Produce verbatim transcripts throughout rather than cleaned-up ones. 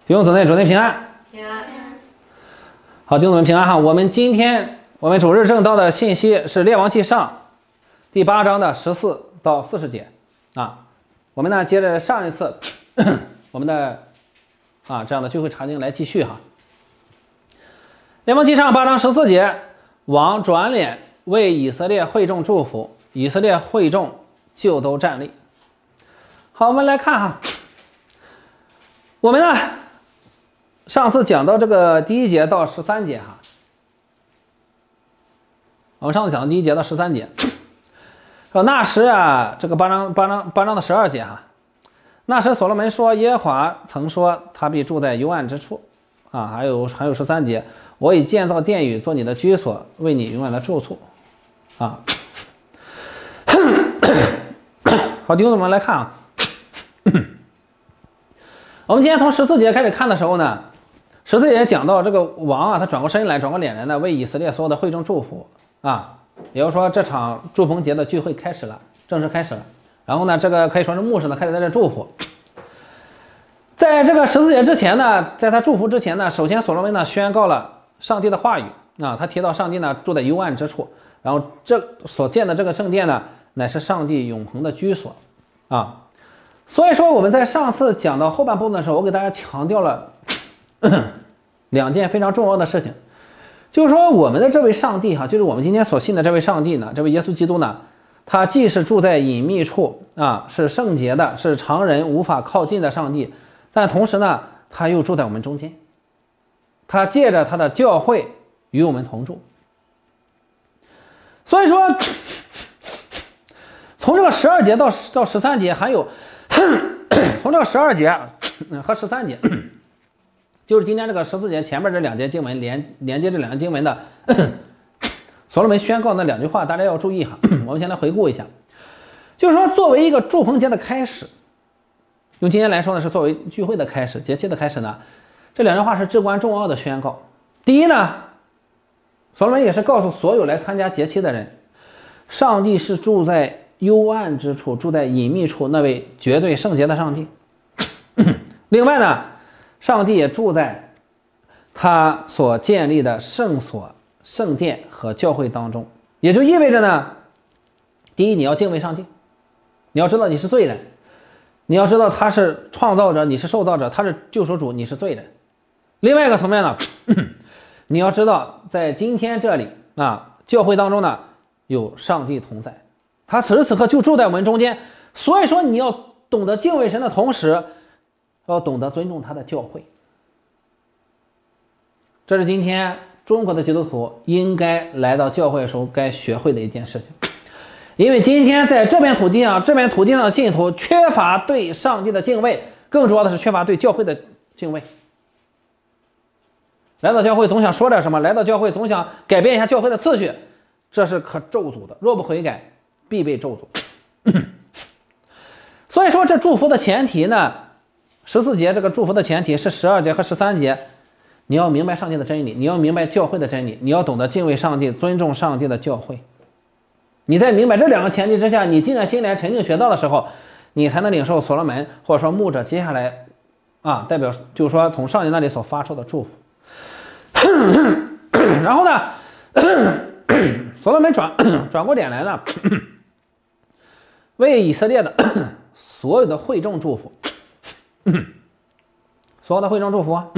弟兄姊妹，主内平安。 平安。 好，弟兄姊妹平安哈。我们今天我们主日正道的信息是《列王纪上》第八章的十四到四十节啊。我们呢接着上一次我们的啊这样的聚会场景来继续哈。《列王纪上》八章十四节，王转脸为以色列会众祝福，以色列会众就都站立。好，我们来看哈，我们呢上次讲到这个第一节到十三节哈，我们上次讲到第一节到十三节，说那时啊，这个八章八章八章的十二节哈，那时所罗门说，耶和华曾说他必住在幽暗之处啊，还有还有十三节，我已建造殿宇做你的居所，为你永远的住处啊。好，弟兄们来看啊，我们今天从十四节开始看的时候呢，十四节讲到这个王啊，他转过身来，转过脸来呢，为以色列所有的会众祝福啊，也就是说这场祝棚节的聚会开始了，正式开始了。然后呢，这个可以说是牧师呢开始在这祝福。在这个十四节之前呢，在他祝福之前呢，首先所罗门呢宣告了上帝的话语啊，他提到上帝呢住在幽暗之处，然后这所建的这个圣殿呢，乃是上帝永恒的居所啊。所以说我们在上次讲到后半部分的时候，我给大家强调了两件非常重要的事情，就是说我们的这位上帝哈，就是我们今天所信的这位上帝呢，这位耶稣基督呢，他既是住在隐秘处啊，是圣洁的，是常人无法靠近的上帝，但同时呢，他又住在我们中间，他借着他的教会与我们同住。所以说从这个十二节到到十三节，还有从这个十二节和十三节，就是今天这个十四节前面这两节经文连连接这两个经文的所罗门宣告那两句话，大家要注意哈。我们先来回顾一下，就是说作为一个祝棚节的开始，用今天来说呢，是作为聚会的开始，节期的开始呢，这两句话是至关重要的宣告。第一呢，所罗门也是告诉所有来参加节期的人，上帝是住在幽暗之处，住在隐秘处，那位绝对圣洁的上帝。另外呢，上帝也住在他所建立的圣所、圣殿和教会当中，也就意味着呢，第一，你要敬畏上帝，你要知道你是罪人，你要知道他是创造者，你是受造者，他是救赎主，你是罪人。另外一个层面呢，你要知道在今天这里啊，教会当中呢有上帝同在，他此时此刻就住在我们中间，所以说你要懂得敬畏神的同时，要懂得尊重他的教会。这是今天中国的基督徒应该来到教会的时候该学会的一件事情。因为今天在这片土地上，这片土地上的信徒缺乏对上帝的敬畏，更主要的是缺乏对教会的敬畏。来到教会总想说点什么，来到教会总想改变一下教会的次序，这是可咒诅的，若不悔改必被咒诅。所以说这祝福的前提呢，十四节这个祝福的前提是十二节和十三节，你要明白上帝的真理，你要明白教会的真理，你要懂得敬畏上帝，尊重上帝的教会。你在明白这两个前提之下，你静下心来沉静学道的时候，你才能领受所罗门或者说牧者接下来啊，代表就是说从上帝那里所发出的祝福。然后呢，所罗门转转过脸来呢，为以色列的所有的会众祝福，所有的会众祝福啊。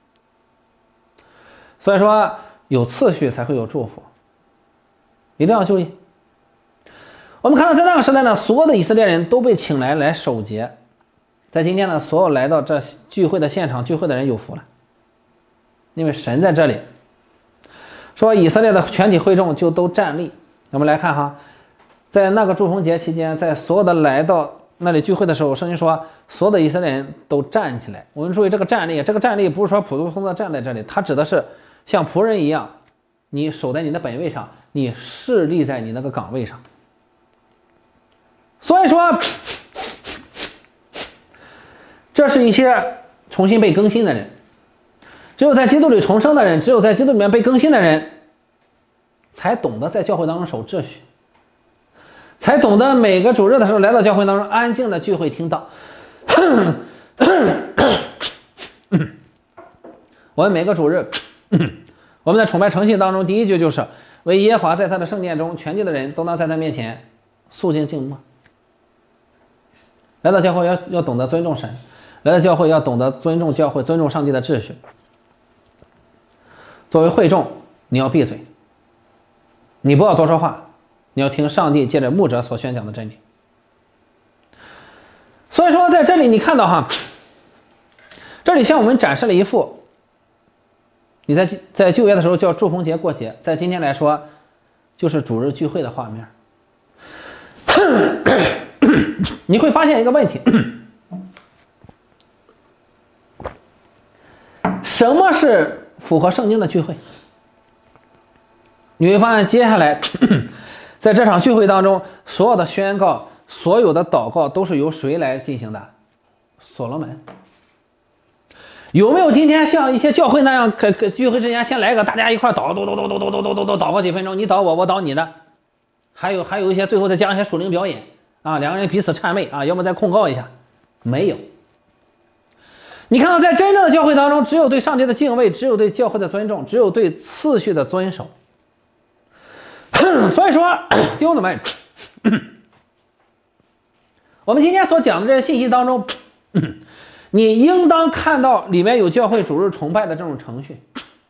所以说有次序才会有祝福，一定要注意。我们看到在那个时代呢，所有的以色列人都被请来来守节，在今天呢，所有来到这聚会的现场聚会的人有福了，因为神在这里。说以色列的全体会众就都站立。我们来看哈，在那个祝棚节期间，在所有的来到那里聚会的时候，圣经说所有的以色列人都站起来。我们注意这个站立，这个站立不是说普通通的站在这里，它指的是像仆人一样，你守在你的本位上，你侍立在你那个岗位上。所以说这是一些重新被更新的人，只有在基督里重生的人，只有在基督里面被更新的人，才懂得在教会当中守秩序，才懂得每个主日的时候来到教会当中安静的聚会听道。 我们每个主日，我们在崇拜诚信当中，第一句就是为耶和华在他的圣殿中，全地的人都能在他面前肃静静默。来到教会要要懂得尊重神，来到教会要懂得尊重教会，尊重上帝的秩序。作为会众，你要闭嘴，你不要多说话，你要听上帝借着牧者所宣讲的真理。所以说在这里你看到哈，这里向我们展示了一幅你在在旧约的时候叫祝逢节过节，在今天来说就是主日聚会的画面。你会发现一个问题，什么是符合圣经的聚会？你会发现接下来在这场聚会当中，所有的宣告，所有的祷告都是由谁来进行的？所罗门。有没有今天像一些教会那样，可可聚会之前先来个大家一块祷，祷祷祷祷祷祷祷祷祷个几分钟，你祷我，我祷你的。还有还有一些最后再加一些属灵表演啊，两个人彼此谄媚啊，要么再控告一下，没有。你看到在真正的教会当中，只有对上帝的敬畏，只有对教会的尊重，只有对次序的遵守。所以说，弟兄姊妹，我们今天所讲的这些信息当中，你应当看到里面有教会主日崇拜的这种程序，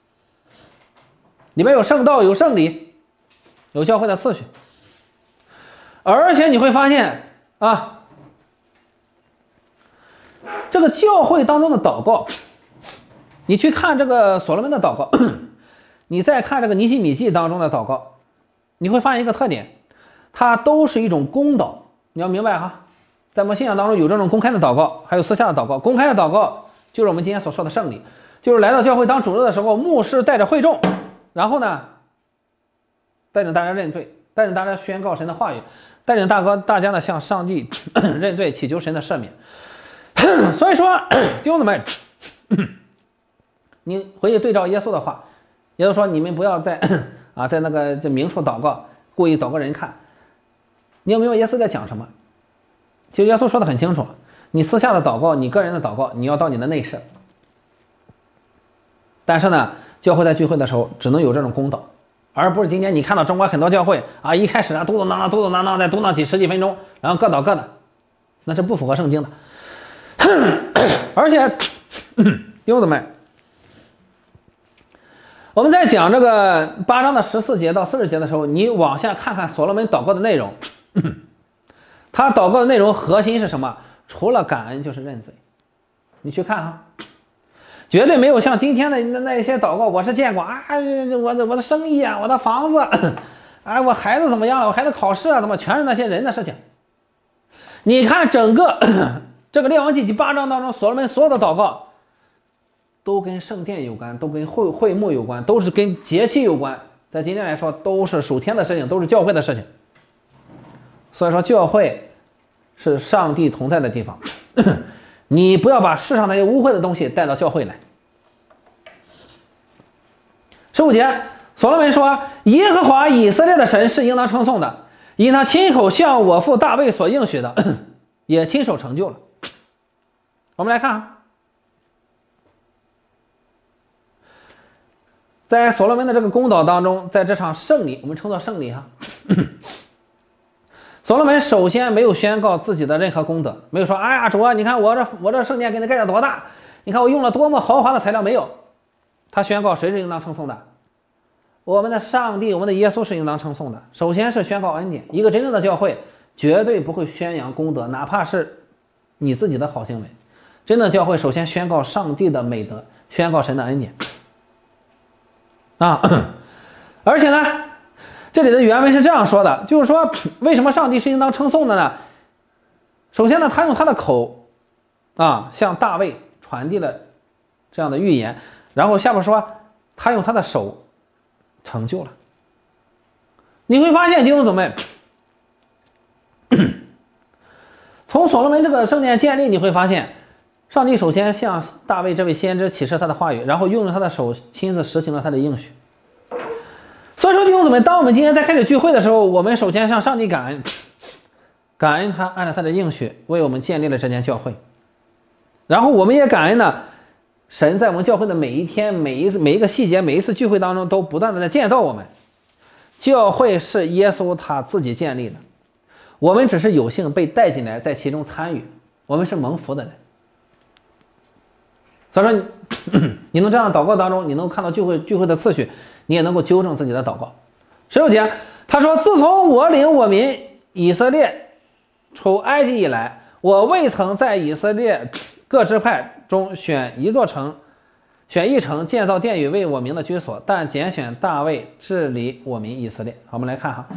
里面有圣道，有圣礼，有教会的次序。而且你会发现啊，这个教会当中的祷告，你去看这个所罗门的祷告，你再看这个尼希米记当中的祷告，你会发现一个特点，它都是一种公祷。你要明白哈，在我们信仰当中有这种公开的祷告，还有私下的祷告。公开的祷告就是我们今天所说的圣礼，就是来到教会当主日的时候，牧师带着会众，然后呢带着大家认罪，带着大家宣告神的话语，带领大哥大家呢向上帝认罪，祈求神的赦免。所以说弟兄姊妹，你回去对照耶稣的话，耶稣说你们不要在啊在那个这明处祷告，故意祷个人看。你有没有耶稣在讲什么？其实耶稣说的很清楚，你私下的祷告，你个人的祷告，你要到你的内室。但是呢，教会在聚会的时候只能有这种公祷，而不是今天你看到中国很多教会啊，一开始啊嘟嘟囔囔嘟嘟囔囔再嘟囔几十几分钟，然后各祷各的，那是不符合圣经的。而且弟兄姊妹，我们在讲这个八章的十四节到四十节的时候，你往下看看所罗门祷告的内容，他祷告的内容核心是什么？除了感恩就是认罪。你去看哈，绝对没有像今天的那那些祷告，我是见过啊，我的我的生意啊，我的房子，哎，我孩子怎么样了？我孩子考试啊，怎么全是那些人的事情？你看整个这个列王纪第八章当中，所罗门所有的祷告都跟圣殿有关，都跟会会幕有关，都是跟节期有关。在今天来说，都是属天的事情，都是教会的事情。所以说，教会是上帝同在的地方。你不要把世上那些污秽的东西带到教会来。十五节，所罗门说：“耶和华以色列的神是应当称颂的，因他亲口向我父大卫所应许的，也亲手成就了。”我们来看啊，在所罗门的这个公祷当中，在这场圣礼，我们称作圣礼哈。所罗门首先没有宣告自己的任何功德，没有说：“哎呀，主啊，你看我这我这圣殿给你盖的多大，你看我用了多么豪华的材料。”没有，他宣告谁是应当称颂的？我们的上帝，我们的耶稣是应当称颂的。首先是宣告恩典，一个真正的教会绝对不会宣扬功德，哪怕是你自己的好行为。真正的教会首先宣告上帝的美德，宣告神的恩典啊！而且呢，这里的原文是这样说的，就是说为什么上帝是应当称颂的呢？首先呢，他用他的口啊向大卫传递了这样的预言，然后下边说他用他的手成就了。你会发现弟兄姊妹，从所罗门这个圣殿建立，你会发现上帝首先向大卫这位先知启示他的话语，然后用他的手亲自实行了他的应许。所以说弟兄姊妹，当我们今天在开始聚会的时候，我们首先向上帝感恩，感恩他按照他的应许为我们建立了这间教会，然后我们也感恩呢， 神在我们教会的每一天、每一次、每一个细节、每一次聚会当中，都不断的在建造我们。教会是耶稣他自己建立的，我们只是有幸被带进来，在其中参与，我们是蒙福的人。所以说你，你能这样的祷告当中，你能看到聚会聚会的次序，你也能够纠正自己的祷告。十六节，他说：“自从我领我民以色列出埃及以来，我未曾在以色列各支派中选一座城。”选一城建造殿宇为我民的居所，但拣选大卫治理我民以色列。好，我们来看哈，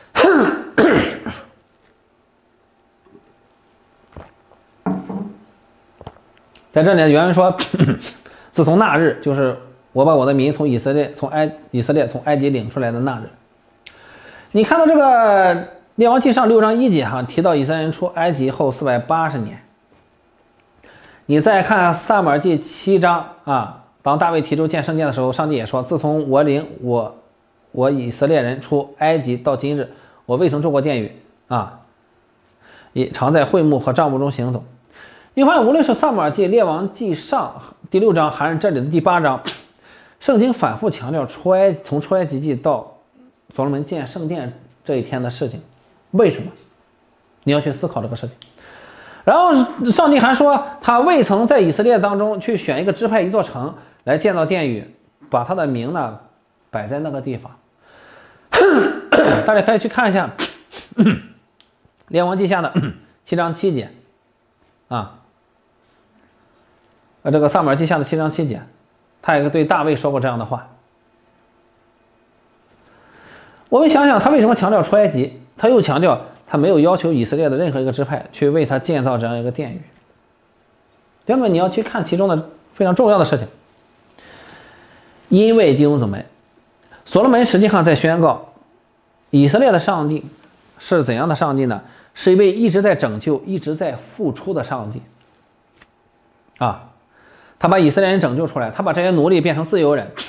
在这里原文说，自从那日，就是我把我的民从以色列从埃以色列从埃及领出来的那日。你看到这个列王纪上六章一节哈，提到以色列人出埃及后四百八十年。你再看撒母耳记七章啊，当大卫提出建圣殿的时候，上帝也说：“自从我领我我以色列人出埃及到今日，我未曾做过殿宇啊，也常在会幕和帐幕中行走。”你发现，无论是撒母耳记、列王记上第六章，还是这里的第八章，圣经反复强调出埃从出埃及记到所罗门建圣殿这一天的事情。为什么？你要去思考这个事情。然后上帝还说，他未曾在以色列当中去选一个支派一座城来建造殿宇，把他的名呢摆在那个地方。大家可以去看一下列王记下的七章七节啊，这个撒母耳记下的七章七节，他也对大卫说过这样的话。我们想想，他为什么强调出埃及？他又强调他没有要求以色列的任何一个支派去为他建造这样一个殿宇。弟兄们，你要去看其中的非常重要的事情。因为弟兄姊妹，所罗门实际上在宣告，以色列的上帝是怎样的上帝呢？是一位一直在拯救、一直在付出的上帝。啊，他把以色列人拯救出来，他把这些奴隶变成自由人，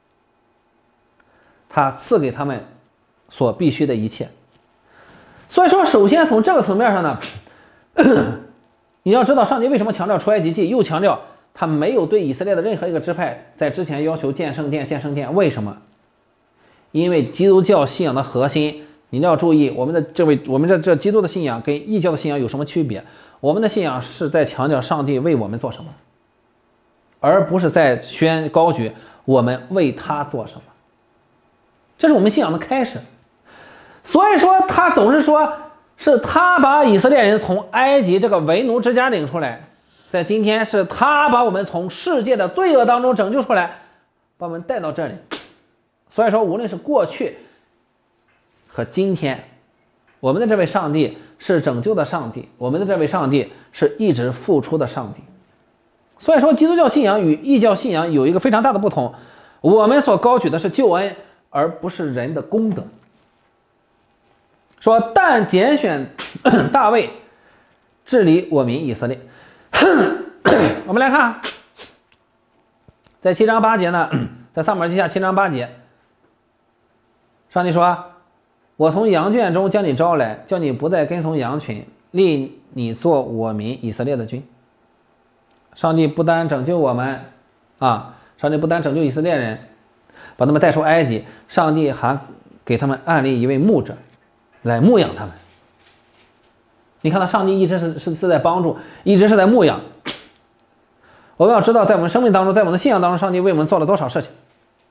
他赐给他们所必须的一切。所以说，首先从这个层面上呢，你要知道上帝为什么强调出埃及记，又强调他没有对以色列的任何一个支派在之前要求建圣殿、建圣殿。为什么？因为基督教信仰的核心，你要注意，我们的这位我们这这基督的信仰跟异教的信仰有什么区别？我们的信仰是在强调上帝为我们做什么，而不是在宣高举我们为他做什么。这是我们信仰的开始。所以说他总是说是他把以色列人从埃及这个为奴之家领出来，在今天是他把我们从世界的罪恶当中拯救出来，把我们带到这里。所以说无论是过去和今天，我们的这位上帝是拯救的上帝，我们的这位上帝是一直付出的上帝。所以说基督教信仰与异教信仰有一个非常大的不同，我们所高举的是救恩，而不是人的功德。说但拣选大卫治理我民以色列。我们来看，在七章八节呢，在撒母耳记下七章八节，上帝说：“我从羊圈中将你招来，叫你不再跟从羊群，立你做我民以色列的君。”上帝不单拯救我们啊，上帝不单拯救以色列人，把他们带出埃及，上帝还给他们安立一位牧者来牧养他们。你看到上帝一直是是是在帮助，一直是在牧养。我们要知道，在我们生命当中，在我们的信仰当中，上帝为我们做了多少事情。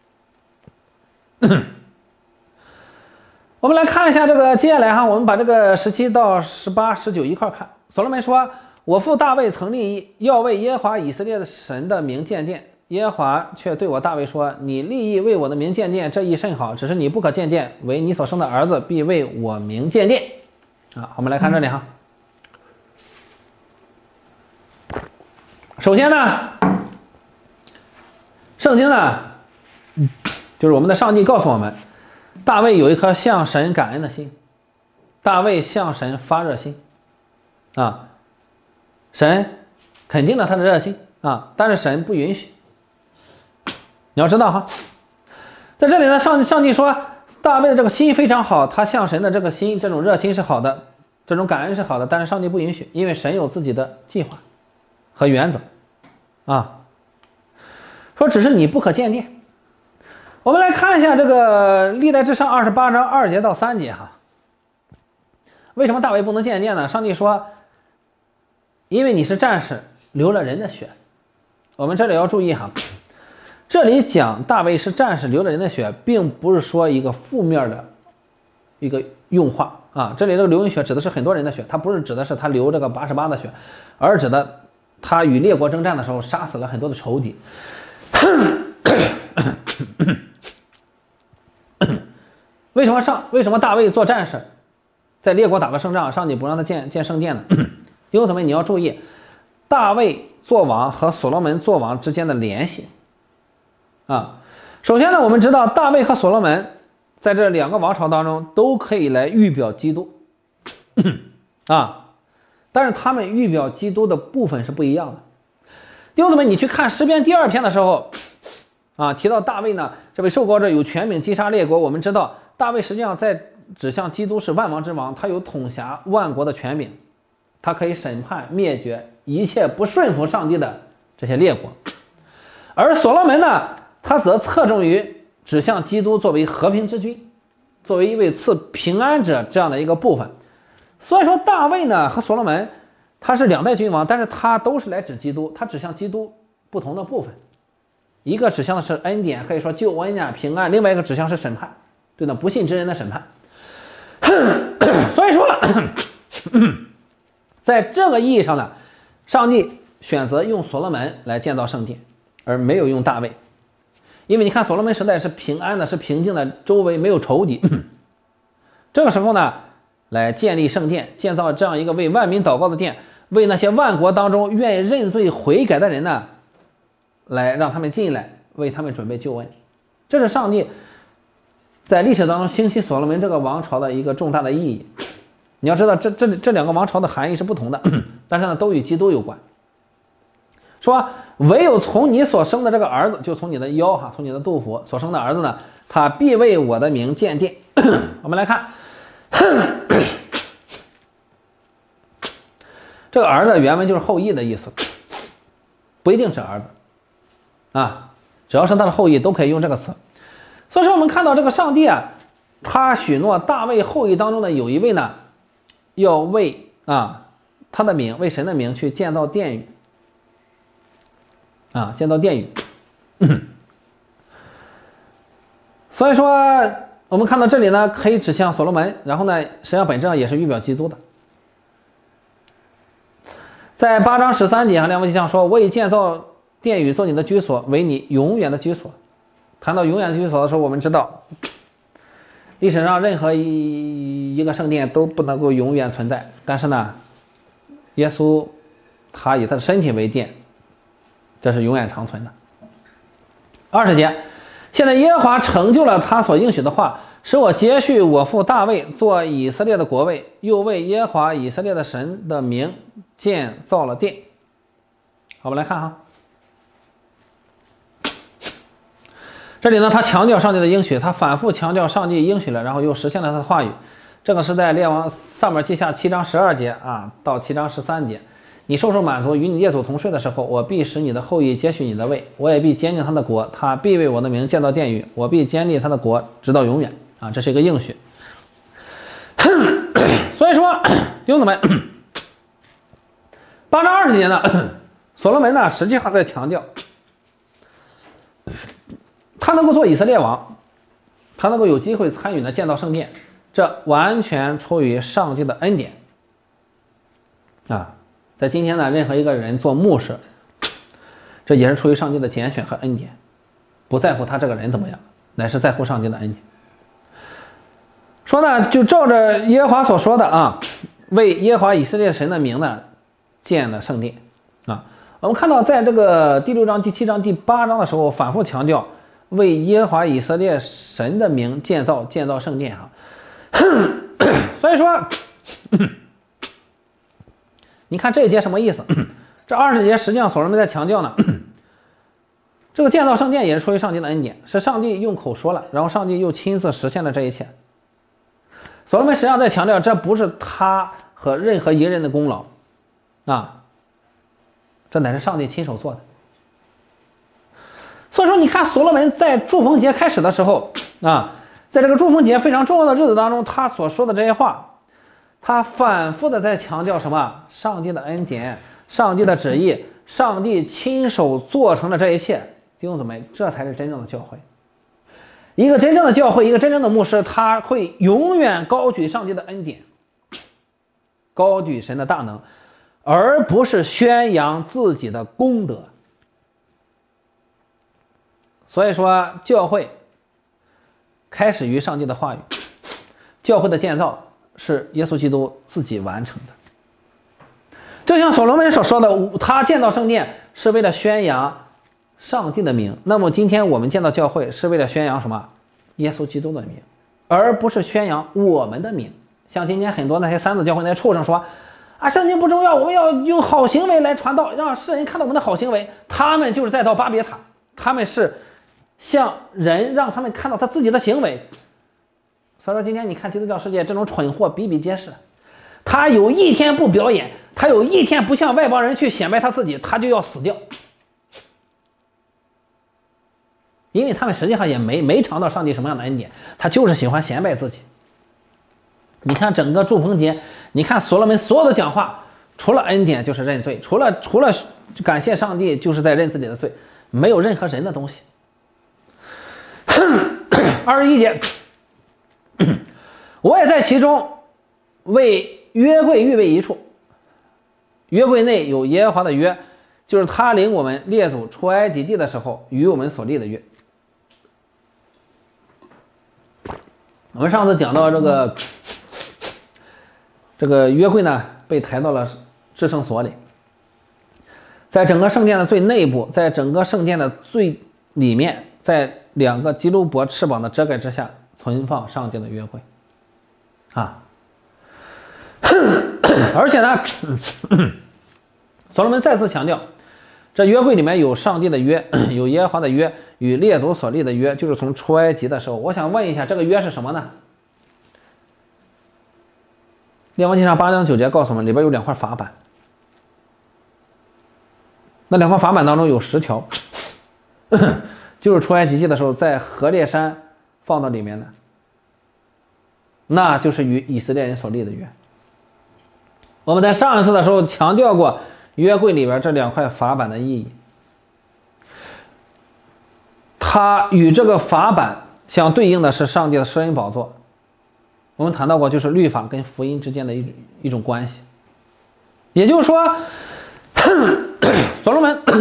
我们来看一下这个，接下来哈，我们把这个十七到十八、十九一块看。所罗门说：“我父大卫曾立意要为耶和华以色列的神的名建殿，耶和华却对我大卫说：你立意为我的名建殿，这意甚好，只是你不可建殿，为你所生的儿子必为我名建殿。”啊，我们来看这里哈。首先呢，圣经呢，就是我们的上帝告诉我们，大卫有一颗向神感恩的心，大卫向神发热心，啊，神肯定了他的热心啊，但是神不允许。你要知道哈，在这里呢，上上帝说大卫的这个心非常好，他向神的这个心，这种热心是好的，这种感恩是好的，但是上帝不允许，因为神有自己的计划和原则啊。 说只是你不可建殿。我们来看一下这个历代志上二十八章二节到三节哈。为什么大卫不能建殿呢？上帝说，因为你是战士，流了人的血。我们这里要注意哈，这里讲大卫是战士，流了人的血，并不是说一个负面的一个用话啊。这里这个流人血指的是很多人的血，它不是指的是他流这个八十八的血，而指的他与列国征战的时候杀死了很多的仇敌。为什么上为什么大卫做战士，在列国打了胜仗，上帝不让他建建圣殿呢？弟兄姊妹，你要注意，大卫做王和所罗门做王之间的联系啊。首先呢，我们知道大卫和所罗门在这两个王朝当中都可以来预表基督啊，但是他们预表基督的部分是不一样的。弟兄姊妹，你去看诗篇第二篇的时候啊，提到大卫呢，这位受膏者有权柄击杀列国。我们知道大卫实际上在指向基督是万王之王，他有统辖万国的权柄，他可以审判灭绝一切不顺服上帝的这些列国。而所罗门呢，他则侧重于指向基督作为和平之君，作为一位赐平安者这样的一个部分。所以说大卫呢和所罗门他是两代君王，但是他都是来指基督，他指向基督不同的部分。一个指向的是恩典，可以说救恩呀、平安；另外一个指向是审判，对呢，不信之人的审判。所以说，在这个意义上呢，上帝选择用所罗门来建造圣殿，而没有用大卫，因为你看所罗门时代是平安的，是平静的，周围没有仇敌。这个时候呢，来建立圣殿，建造这样一个为万民祷告的殿，为那些万国当中愿意认罪悔改的人呢，来让他们进来，为他们准备救恩。这是上帝在历史当中兴起所罗门这个王朝的一个重大的意义。你要知道这这这两个王朝的含义是不同的，但是呢都与基督有关。说唯有从你所生的这个儿子，就从你的腰哈，从你的肚腹所生的儿子呢，他必为我的名建殿。我们来看这个儿子原文就是后裔的意思，不一定是儿子啊，只要是他的后裔都可以用这个词。所以说我们看到这个上帝啊，他许诺大卫后裔当中的有一位呢，要为啊他的名，为神的名去建造殿宇啊，建造殿宇。所以说我们看到这里呢，可以指向所罗门，然后呢，实际上本质上也是预表基督的。在八章十三节，列王纪上说：“我已建造殿宇做你的居所，为你永远的居所。”谈到永远的居所的时候，我们知道历史上任何一一个圣殿都不能够永远存在，但是呢，耶稣他以他的身体为殿，这是永远长存的。二十节，现在耶和华成就了他所应许的话，使我接续我父大卫做以色列的国位，又为耶和华以色列的神的名建造了殿。好，我们来看哈，这里呢，他强调上帝的应许，他反复强调上帝应许了，然后又实现了他的话语。这个是在列王撒母耳记下七章十二节啊到七章十三节。你受受满足，与你列祖同睡的时候，我必使你的后裔接续你的位，我也必坚定他的国，他必为我的名建造殿宇，我必坚立他的国直到永远啊，这是一个应许。所以说弟兄姊妹，八章二十节呢，所罗门呢实际上在强调他能够做以色列王，他能够有机会参与呢建造圣殿，这完全出于上帝的恩典啊。在今天呢，任何一个人做牧师，这也是出于上帝的拣选和恩典，不在乎他这个人怎么样，乃是在乎上帝的恩典。说呢，就照着耶和华所说的啊，为耶和华以色列神的名呢建了圣殿啊。我们看到在这个第六章、第七章、第八章的时候，反复强调为耶和华以色列神的名建造建造圣殿啊。所以说你看这一节什么意思？这二十节实际上所罗门在强调呢，这个建造圣殿也是出于上帝的恩典，是上帝用口说了，然后上帝又亲自实现了这一切。所罗门实际上在强调，这不是他和任何一个人的功劳啊，这乃是上帝亲手做的。 你看所罗门在祝棚节开始的时候啊，在这个祝棚节非常重要的日子当中，他所说的这些话，他反复的在强调什么？上帝的恩典，上帝的旨意，上帝亲手做成了这一切。弟兄姊妹，这才是真正的教会。一个真正的教会，一个真正的牧师，他会永远高举上帝的恩典，高举神的大能，而不是宣扬自己的功德。所以说，教会开始于上帝的话语，教会的建造是耶稣基督自己完成的。正像所罗门所说的，他建造圣殿是为了宣扬上帝的名。那么今天我们建造教会是为了宣扬什么？耶稣基督的名，而不是宣扬我们的名。像今天很多那些三子教会那些畜生说啊，圣经不重要，我们要用好行为来传道，让世人看到我们的好行为。他们就是在造巴别塔，他们是向人让他们看到他自己的行为。所以说今天你看基督教世界这种蠢货比比皆是，他有一天不表演，他有一天不向外邦人去显摆他自己，他就要死掉。因为他们实际上也没没尝到上帝什么样的恩典，他就是喜欢显摆自己。你看整个祝棚节，你看所罗门所有的讲话，除了恩典就是认罪，除了除了感谢上帝就是在认自己的罪，没有任何人的东西。二十一节，我也在其中为约柜预备一处，约柜内有耶和华的约，就是他领我们列祖出埃及地的时候与我们所立的约。我们上次讲到这个这个约柜呢，被抬到了至圣所里，在整个圣殿的最内部，在整个圣殿的最里面，在两个基路伯翅膀的遮盖之下存放上帝的约柜啊。而且呢，所罗门再次强调，这约柜里面有上帝的约，有耶和华的约，与列祖所立的约，就是从出埃及的时候。我想问一下，这个约是什么呢？列王纪上八章九节告诉我们，里边有两块法板，那两块法板当中有十条，就是出埃及记的时候在何烈山放到里面的，那就是与以色列人所立的约。我们在上一次的时候强调过约柜里边这两块法板的意义，它与这个法板相对应的是上帝的施恩宝座。我们谈到过，就是律法跟福音之间的一一种关系。也就是说，所罗门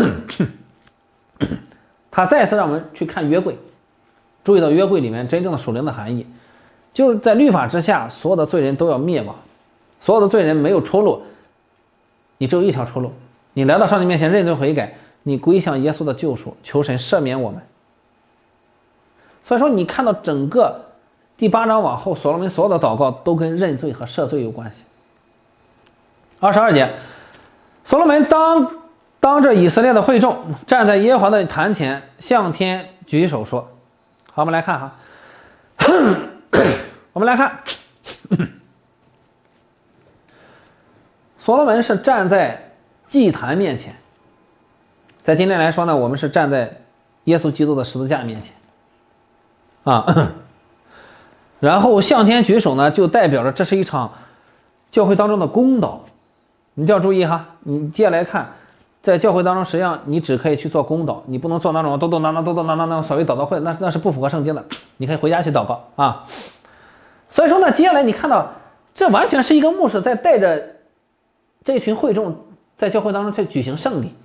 他再次让我们去看约柜，注意到约柜里面真正的属灵的含义，就是在律法之下，所有的罪人都要灭亡，所有的罪人没有出路，你只有一条出路，你来到上帝面前认罪悔改，你归向耶稣的救赎，求神赦免我们。所以说你看到整个第八章往后，所罗门所有的祷告都跟认罪和赦罪有关系。二十二节，所罗门当当着以色列的会众，站在耶和华的坛前，向天举手说：“好，我们来看哈，我们来看，所罗门是站在祭坛面前，在今天来说呢，我们是站在耶稣基督的十字架面前啊。”然后向天举手呢，就代表着这是一场教会当中的公祷。你就要注意哈，你接下来看，在教会当中，实际上你只可以去做公祷，你不能做那种咚咚当当咚咚当当当所谓祷告会，那那是不符合圣经的。你可以回家去祷告啊。所以说呢，接下来你看到，这完全是一个牧师在带着这群会众在教会当中去举行圣礼，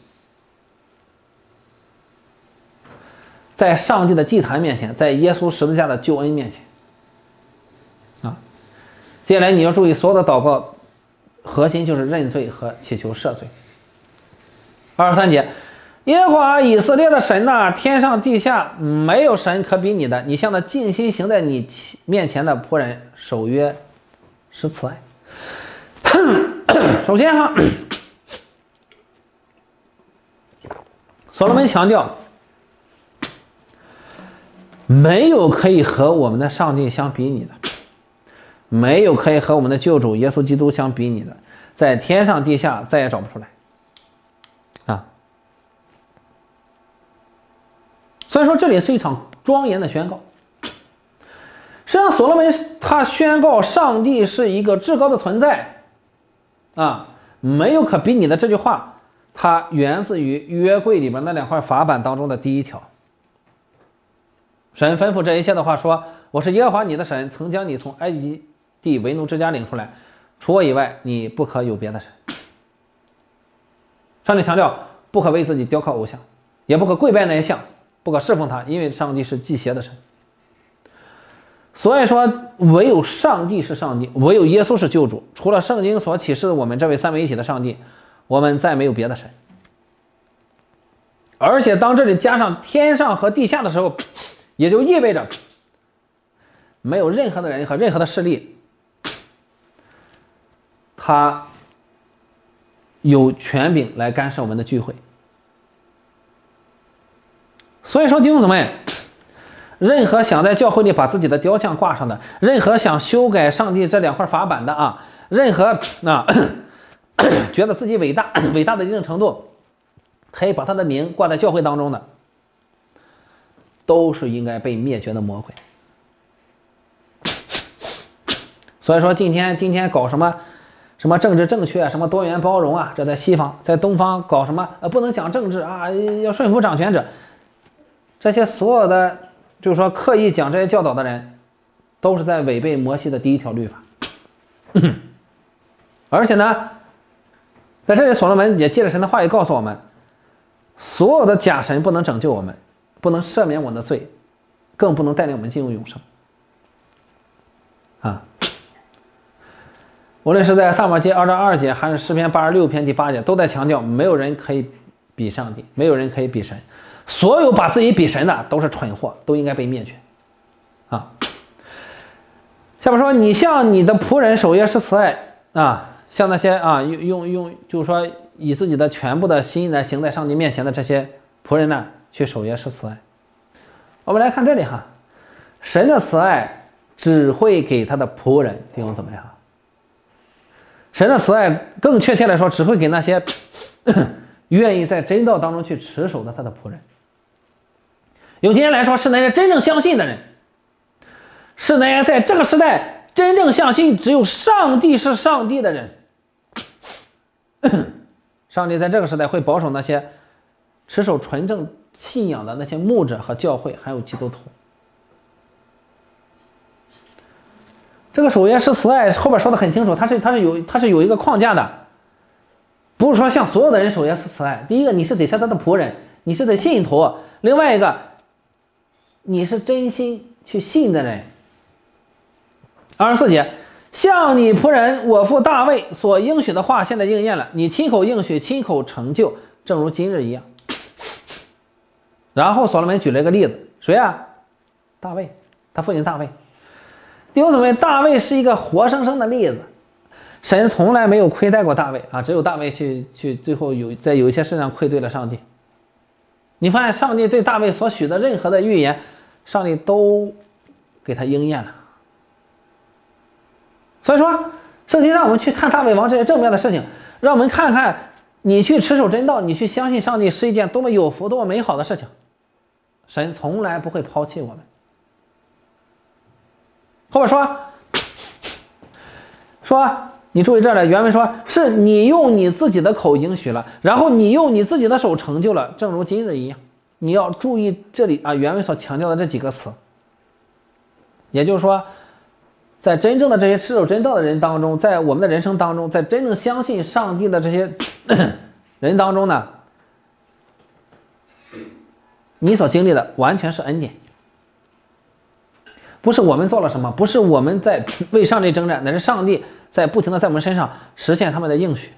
在上帝的祭坛面前，在耶稣十字架的救恩面前。接下来你要注意，所有的祷告核心就是认罪和祈求赦罪。二十三节，耶和华以色列的神呐、啊，天上地下没有神可比你的，你向那尽心行在你面前的仆人守约施慈爱。首先哈，所罗门强调，没有可以和我们的上帝相比拟的。没有可以和我们的救主耶稣基督相比拟的，在天上地下再也找不出来啊！ 所以说这里是一场庄严的宣告。实际上所罗门他宣告上帝是一个至高的存在啊，没有可比拟的这句话，它源自于约柜里面那两块法板当中的第一条。神吩咐这一切的话说，我是耶和华你的神，曾将你从埃及地为奴之家领出来，除我以外你不可有别的神。上帝强调不可为自己雕刻偶像，也不可跪拜那些像，不可侍奉他，因为上帝是忌邪的神。所以说唯有上帝是上帝，唯有耶稣是救主，除了圣经所启示的我们这位三位一体的上帝，我们再没有别的神。而且当这里加上天上和地下的时候，也就意味着没有任何的人和任何的势力他有权柄来干涉我们的聚会。所以说弟兄姊妹，任何想在教会里把自己的雕像挂上的，任何想修改上帝这两块法板的啊，任何啊觉得自己伟大伟大的一定程度可以把他的名挂在教会当中的，都是应该被灭绝的魔鬼。所以说今天今天搞什么什么政治正确，什么多元包容啊，这在西方，在东方搞什么呃不能讲政治啊，要顺服掌权者，这些所有的就是说刻意讲这些教导的人，都是在违背摩西的第一条律法。而且呢，在这里所罗门也借着神的话语告诉我们，所有的假神不能拯救我们，不能赦免我们的罪，更不能带领我们进入永生啊。无论是在撒母耳记二章二节，还是诗篇八十六篇第八节，都在强调没有人可以比上帝，没有人可以比神，所有把自己比神的都是蠢货，都应该被灭绝啊。下面说，你向你的仆人守约施慈爱啊，像那些啊用用用就是说以自己的全部的心来行在上帝面前的这些仆人呢，去守约施慈爱。我们来看这里哈，神的慈爱只会给他的仆人，弟兄姊妹哈。神的慈爱更确切来说，只会给那些愿意在真道当中去持守的他的仆人。用今天来说，是那些真正相信的人，是那些在这个时代真正相信只有上帝是上帝的人。上帝在这个时代会保守那些持守纯正信仰的那些牧者和教会，还有基督徒。这个守约施慈爱后边说的很清楚，它是它是有它是有一个框架的，不是说向所有的人守约施慈爱。第一个，你是得是他的仆人，你是得信徒；另外一个，你是真心去信的人。二十四节，像你仆人我父大卫所应许的话，现在应验了，你亲口应许，亲口成就，正如今日一样。然后所罗门举了一个例子，谁啊？大卫，他父亲大卫。弟兄姊妹，大卫是一个活生生的例子，神从来没有亏待过大卫啊，只有大卫去去最后有在有一些事上愧对了上帝。你发现上帝对大卫所许的任何的预言，上帝都给他应验了。所以说圣经让我们去看大卫王这些正面的事情，让我们看看你去持守真道，你去相信上帝是一件多么有福多么美好的事情。神从来不会抛弃我们。后边说说你注意这里，原文说是你用你自己的口应许了，然后你用你自己的手成就了，正如今日一样。你要注意这里啊，原文所强调的这几个词，也就是说在真正的这些持守真道的人当中，在我们的人生当中，在真正相信上帝的这些人当中呢，你所经历的完全是恩典，不是我们做了什么，不是我们在为上帝征战，乃是上帝在不停的在我们身上实现他们的应许。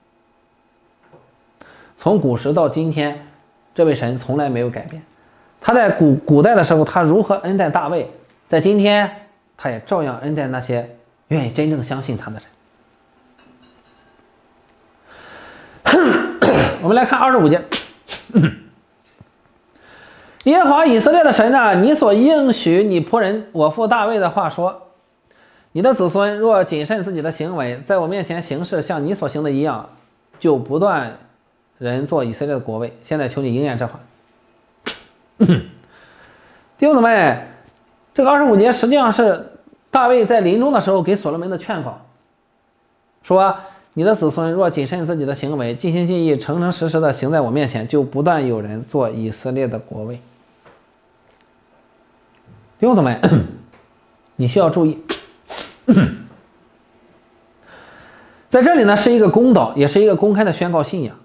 从古时到今天，这位神从来没有改变。他在古古代的时候，他如何恩待大卫，在今天他也照样恩待那些愿意真正相信他的人。我们来看二十五节。耶和华以色列的神啊，你所应许你仆人我父大卫的话说，你的子孙若谨慎自己的行为，在我面前行事像你所行的一样，就不断人做以色列的国位。现在求你应验这话。 弟兄姊妹，这个二十五节实际上是大卫在临终的时候给所罗门的劝告，说你的子孙若谨慎自己的行为，尽心尽意诚诚实实的行在我面前，就不断有人做以色列的国位。弟兄姊妹，你需要注意，在这里呢是一个公道，也是一个公开的宣告信仰。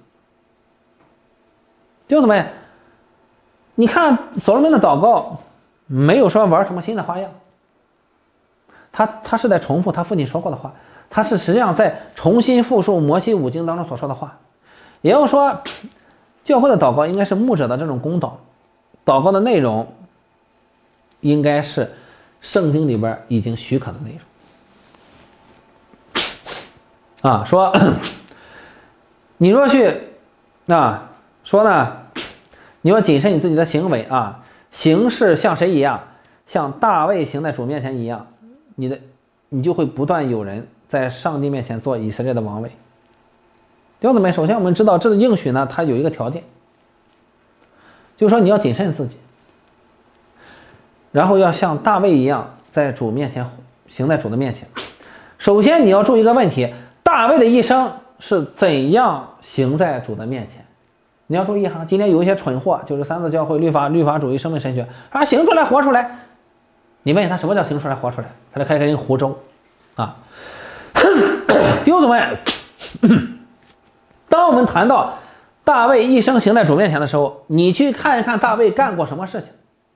弟兄姊妹，你看所罗门的祷告没有说玩什么新的花样，他他是在重复他父亲说过的话，他是实际上在重新复述摩西五经当中所说的话。也就是说，教会的祷告应该是牧者的这种公祷，祷告的内容应该是圣经里边已经许可的内容啊。说你若去啊，说呢，你要谨慎你自己的行为啊，行事像谁一样？像大卫行在主面前一样，你的你就会不断有人在上帝面前做以色列的王位。弟兄姊妹，首先我们知道这个应许呢，它有一个条件，就是说你要谨慎自己，然后要像大卫一样在主面前行在主的面前。首先你要注意一个问题，大卫的一生是怎样行在主的面前？你要注意哈，今天有一些蠢货，就是三自教会律法律法主义生命神学啊，行出来活出来。你问他什么叫行出来活出来，他就开始跟人胡诌啊。弟兄姊妹，当我们谈到大卫一生行在主面前的时候，你去看一看大卫干过什么事情。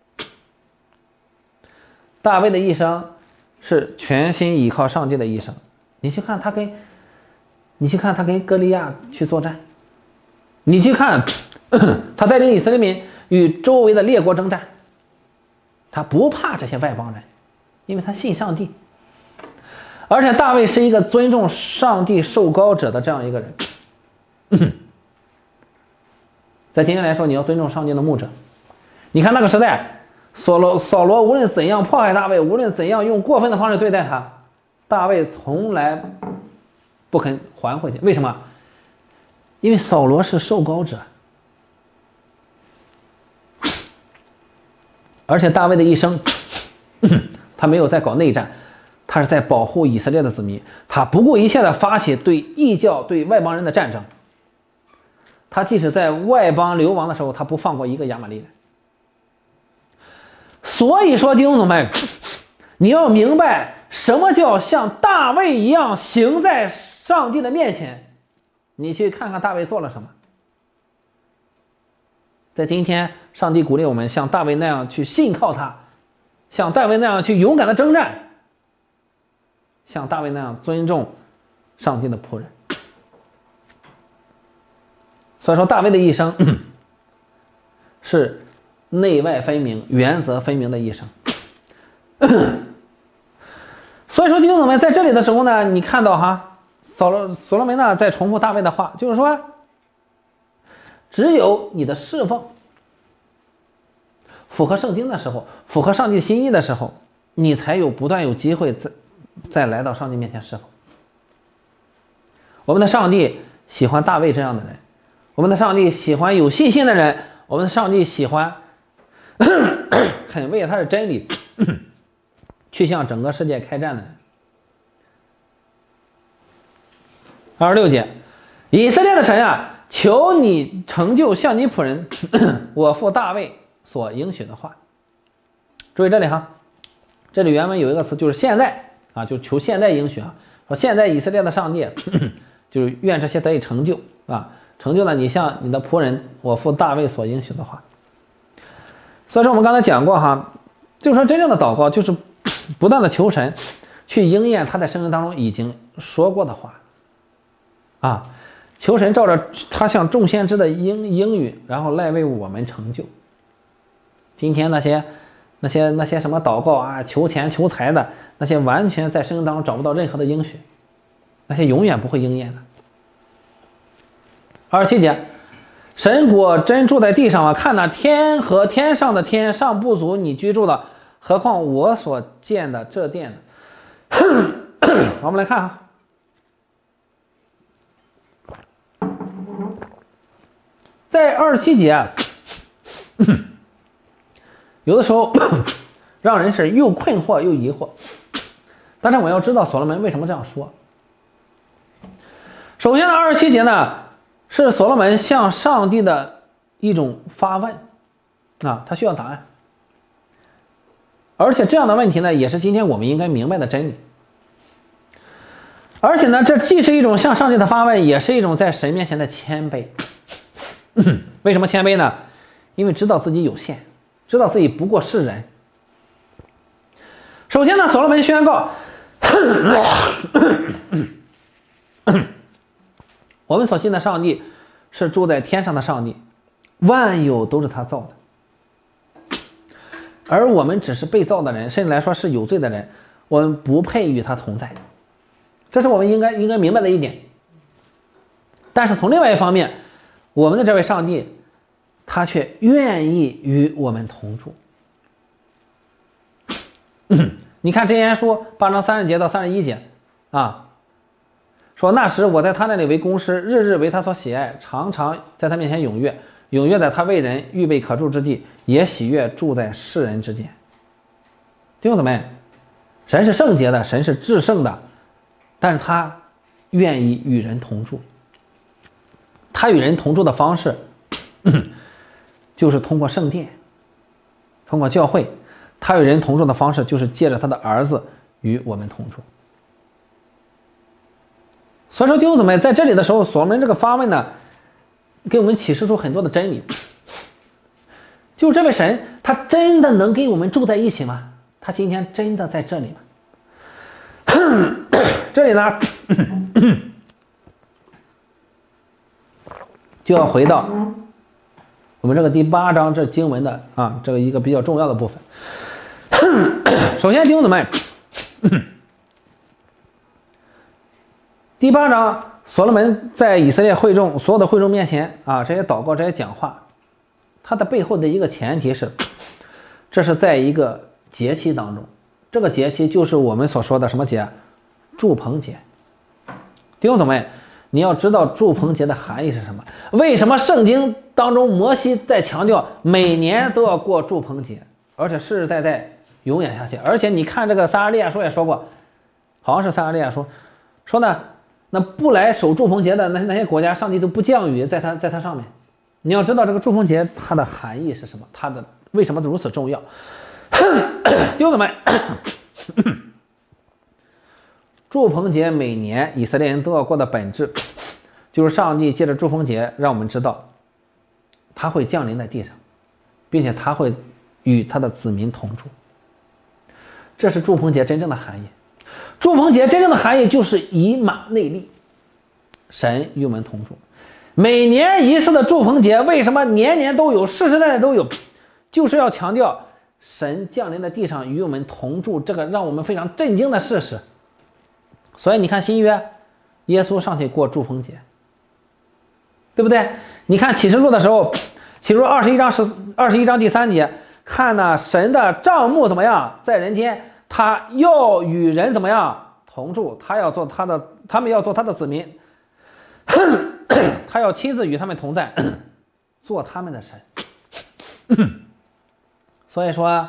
大卫的一生是全心依靠上帝的一生。你去看他跟你去看他跟歌利亚去作战，你去看他带领以色列民与周围的列国征战，他不怕这些外邦人，因为他信上帝。而且大卫是一个尊重上帝受膏者的这样一个人。在今天来说，你要尊重上帝的牧者。你看那个时代，扫罗扫罗无论怎样迫害大卫，无论怎样用过分的方式对待他，大卫从来不肯还回去。为什么？因为扫罗是受膏者，而且大卫的一生他没有在搞内战，他是在保护以色列的子民，他不顾一切的发起对异教对外邦人的战争。他即使在外邦流亡的时候，他不放过一个亚玛力人。所以说弟兄姊妹，你要明白什么叫像大卫一样行在上帝的面前。你去看看大卫做了什么。在今天，上帝鼓励我们像大卫那样去信靠他，像大卫那样去勇敢的征战，像大卫那样尊重上帝的仆人。所以说大卫的一生是内外分明、原则分明的一生。所以说弟兄姊妹，在这里的时候呢，你看到哈，扫罗所罗门呢在重复大卫的话，就是说，只有你的侍奉符合圣经的时候，符合上帝心意的时候，你才有不断有机会再再来到上帝面前侍奉。我们的上帝喜欢大卫这样的人，我们的上帝喜欢有信心的人，我们的上帝喜欢肯为他的真理去向整个世界开战的人。二十六节，以色列的神啊，求你成就向你仆人我父大卫所应许的话。注意这里哈，这里原文有一个词，就是现在啊，就求现在应许啊，说现在以色列的上帝就是愿这些得以成就啊，成就了你向你的仆人我父大卫所应许的话。所以说我们刚才讲过哈，就是说真正的祷告就是不断的求神去应验他在圣经当中已经说过的话啊，求神照着他向众先知的应应允，然后来为我们成就。今天那些那些那些什么祷告啊，求钱求财的那些，完全在圣经当中找不到任何的应许，那些永远不会应验的。二十七节，神果真住在地上啊，看那天和天上的天尚不足你居住的，何况我所建的这殿呢？我们来看啊，在二十七节啊， 有的时候让人是又困惑又疑惑。但是我要知道所罗门为什么这样说。首先呢，二十七节呢是所罗门向上帝的一种发问啊，他需要答案。而且这样的问题呢，也是今天我们应该明白的真理。而且呢，这既是一种向上帝的发问，也是一种在神面前的谦卑。为什么谦卑呢？因为知道自己有限，知道自己不过是人。首先呢，所罗门宣告我们所信的上帝是住在天上的上帝，万有都是他造的，而我们只是被造的人，甚至来说是有罪的人，我们不配与他同在，这是我们应该应该明白的一点。但是从另外一方面，我们的这位上帝他却愿意与我们同住。你看箴言书八章三十节到三十一节啊，说那时我在他那里为工师，日日为他所喜爱，常常在他面前踊跃，踊跃在他为人预备可住之地，也喜悦住在世人之间。弟兄姊妹，神是圣洁的，神是至圣的，但是他愿意与人同住。他与人同住的方式就是通过圣殿，通过教会。他与人同住的方式就是借着他的儿子与我们同住。所以说弟兄姊妹，在这里的时候，所罗门这个发问呢，给我们启示出很多的真理。就这位神，他真的能跟我们住在一起吗？他今天真的在这里吗？这里呢就要回到我们这个第八章这经文的啊，这个一个比较重要的部分。首先弟兄姊妹，第八章所罗门在以色列会众所有的会众面前啊，这些祷告这些讲话，它的背后的一个前提是，这是在一个节期当中，这个节期就是我们所说的什么节？住棚节。弟兄姊妹，你要知道住棚节的含义是什么？为什么圣经当中摩西在强调每年都要过住棚节，而且世世代代永远下去？而且你看这个撒迦利亚书也说过，好像是撒迦利亚书说呢，那不来守住棚节的那那些国家，上帝都不降雨在他在他上面。你要知道这个住棚节它的含义是什么，它的为什么如此重要？弟兄姊妹，住棚节每年以色列人都要过的本质，就是上帝借着住棚节让我们知道，他会降临在地上，并且他会与他的子民同住。这是住棚节真正的含义。住棚节真正的含义就是以马内利，神与我们同住。每年一次的住棚节，为什么年年都有，世世代代都有？就是要强调神降临在地上与我们同住，这个让我们非常震惊的事实。所以你看新约，耶稣上去过住棚节，对不对？你看启示录的时候，启示录二十一章十二十一章第三节，看呢神的帐幕怎么样，在人间，他要与人怎么样同住，他要做他的，他们要做他的子民，他要亲自与他们同在，做他们的神。所以说，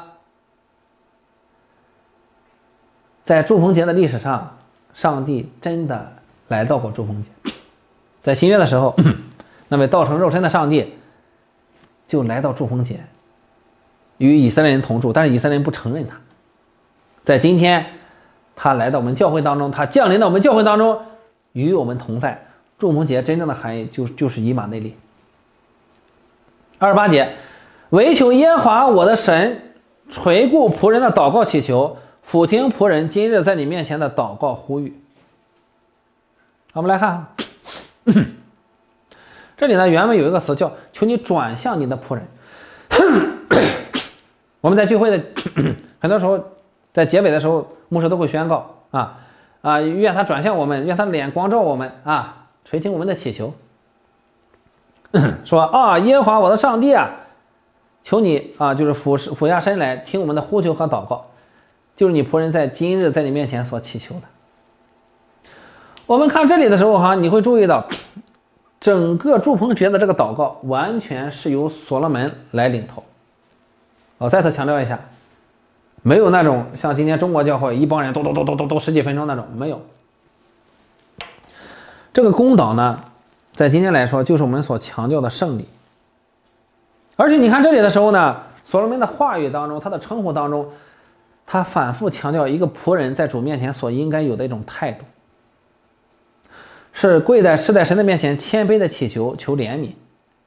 在住棚节的历史上，上帝真的来到过住棚节。在新约的时候，那位道成肉身的上帝就来到住棚节，与以色列人同住，但是以色列人不承认他。在今天，他来到我们教会当中，他降临到我们教会当中，与我们同在。住棚节真正的含义就就是以马内利。二十八节，唯求耶和华我的神垂顾仆人的祷告祈求，俯听仆人今日在你面前的祷告呼吁。我们来看这里呢，原文有一个词叫求你转向你的仆人。我们在聚会的很多时候，在结尾的时候，牧师都会宣告啊啊，愿他转向我们，愿他脸光照我们啊，垂听我们的祈求。说啊，耶和华我的上帝啊，求你啊，就是俯俯下身来听我们的呼求和祷告，就是你仆人在今日在你面前所祈求的。我们看这里的时候哈，你会注意到，整个住棚节的这个祷告完全是由所罗门来领头。 我再次强调一下，没有那种像今天中国教会一帮人都都都都都都十几分钟那种，没有。这个攻祷呢，在今天来说就是我们所强调的胜利。而且你看这里的时候呢，所罗门的话语当中，他的称呼当中，他反复强调一个仆人在主面前所应该有的一种态度，是跪在是在神的面前谦卑的祈求求怜悯。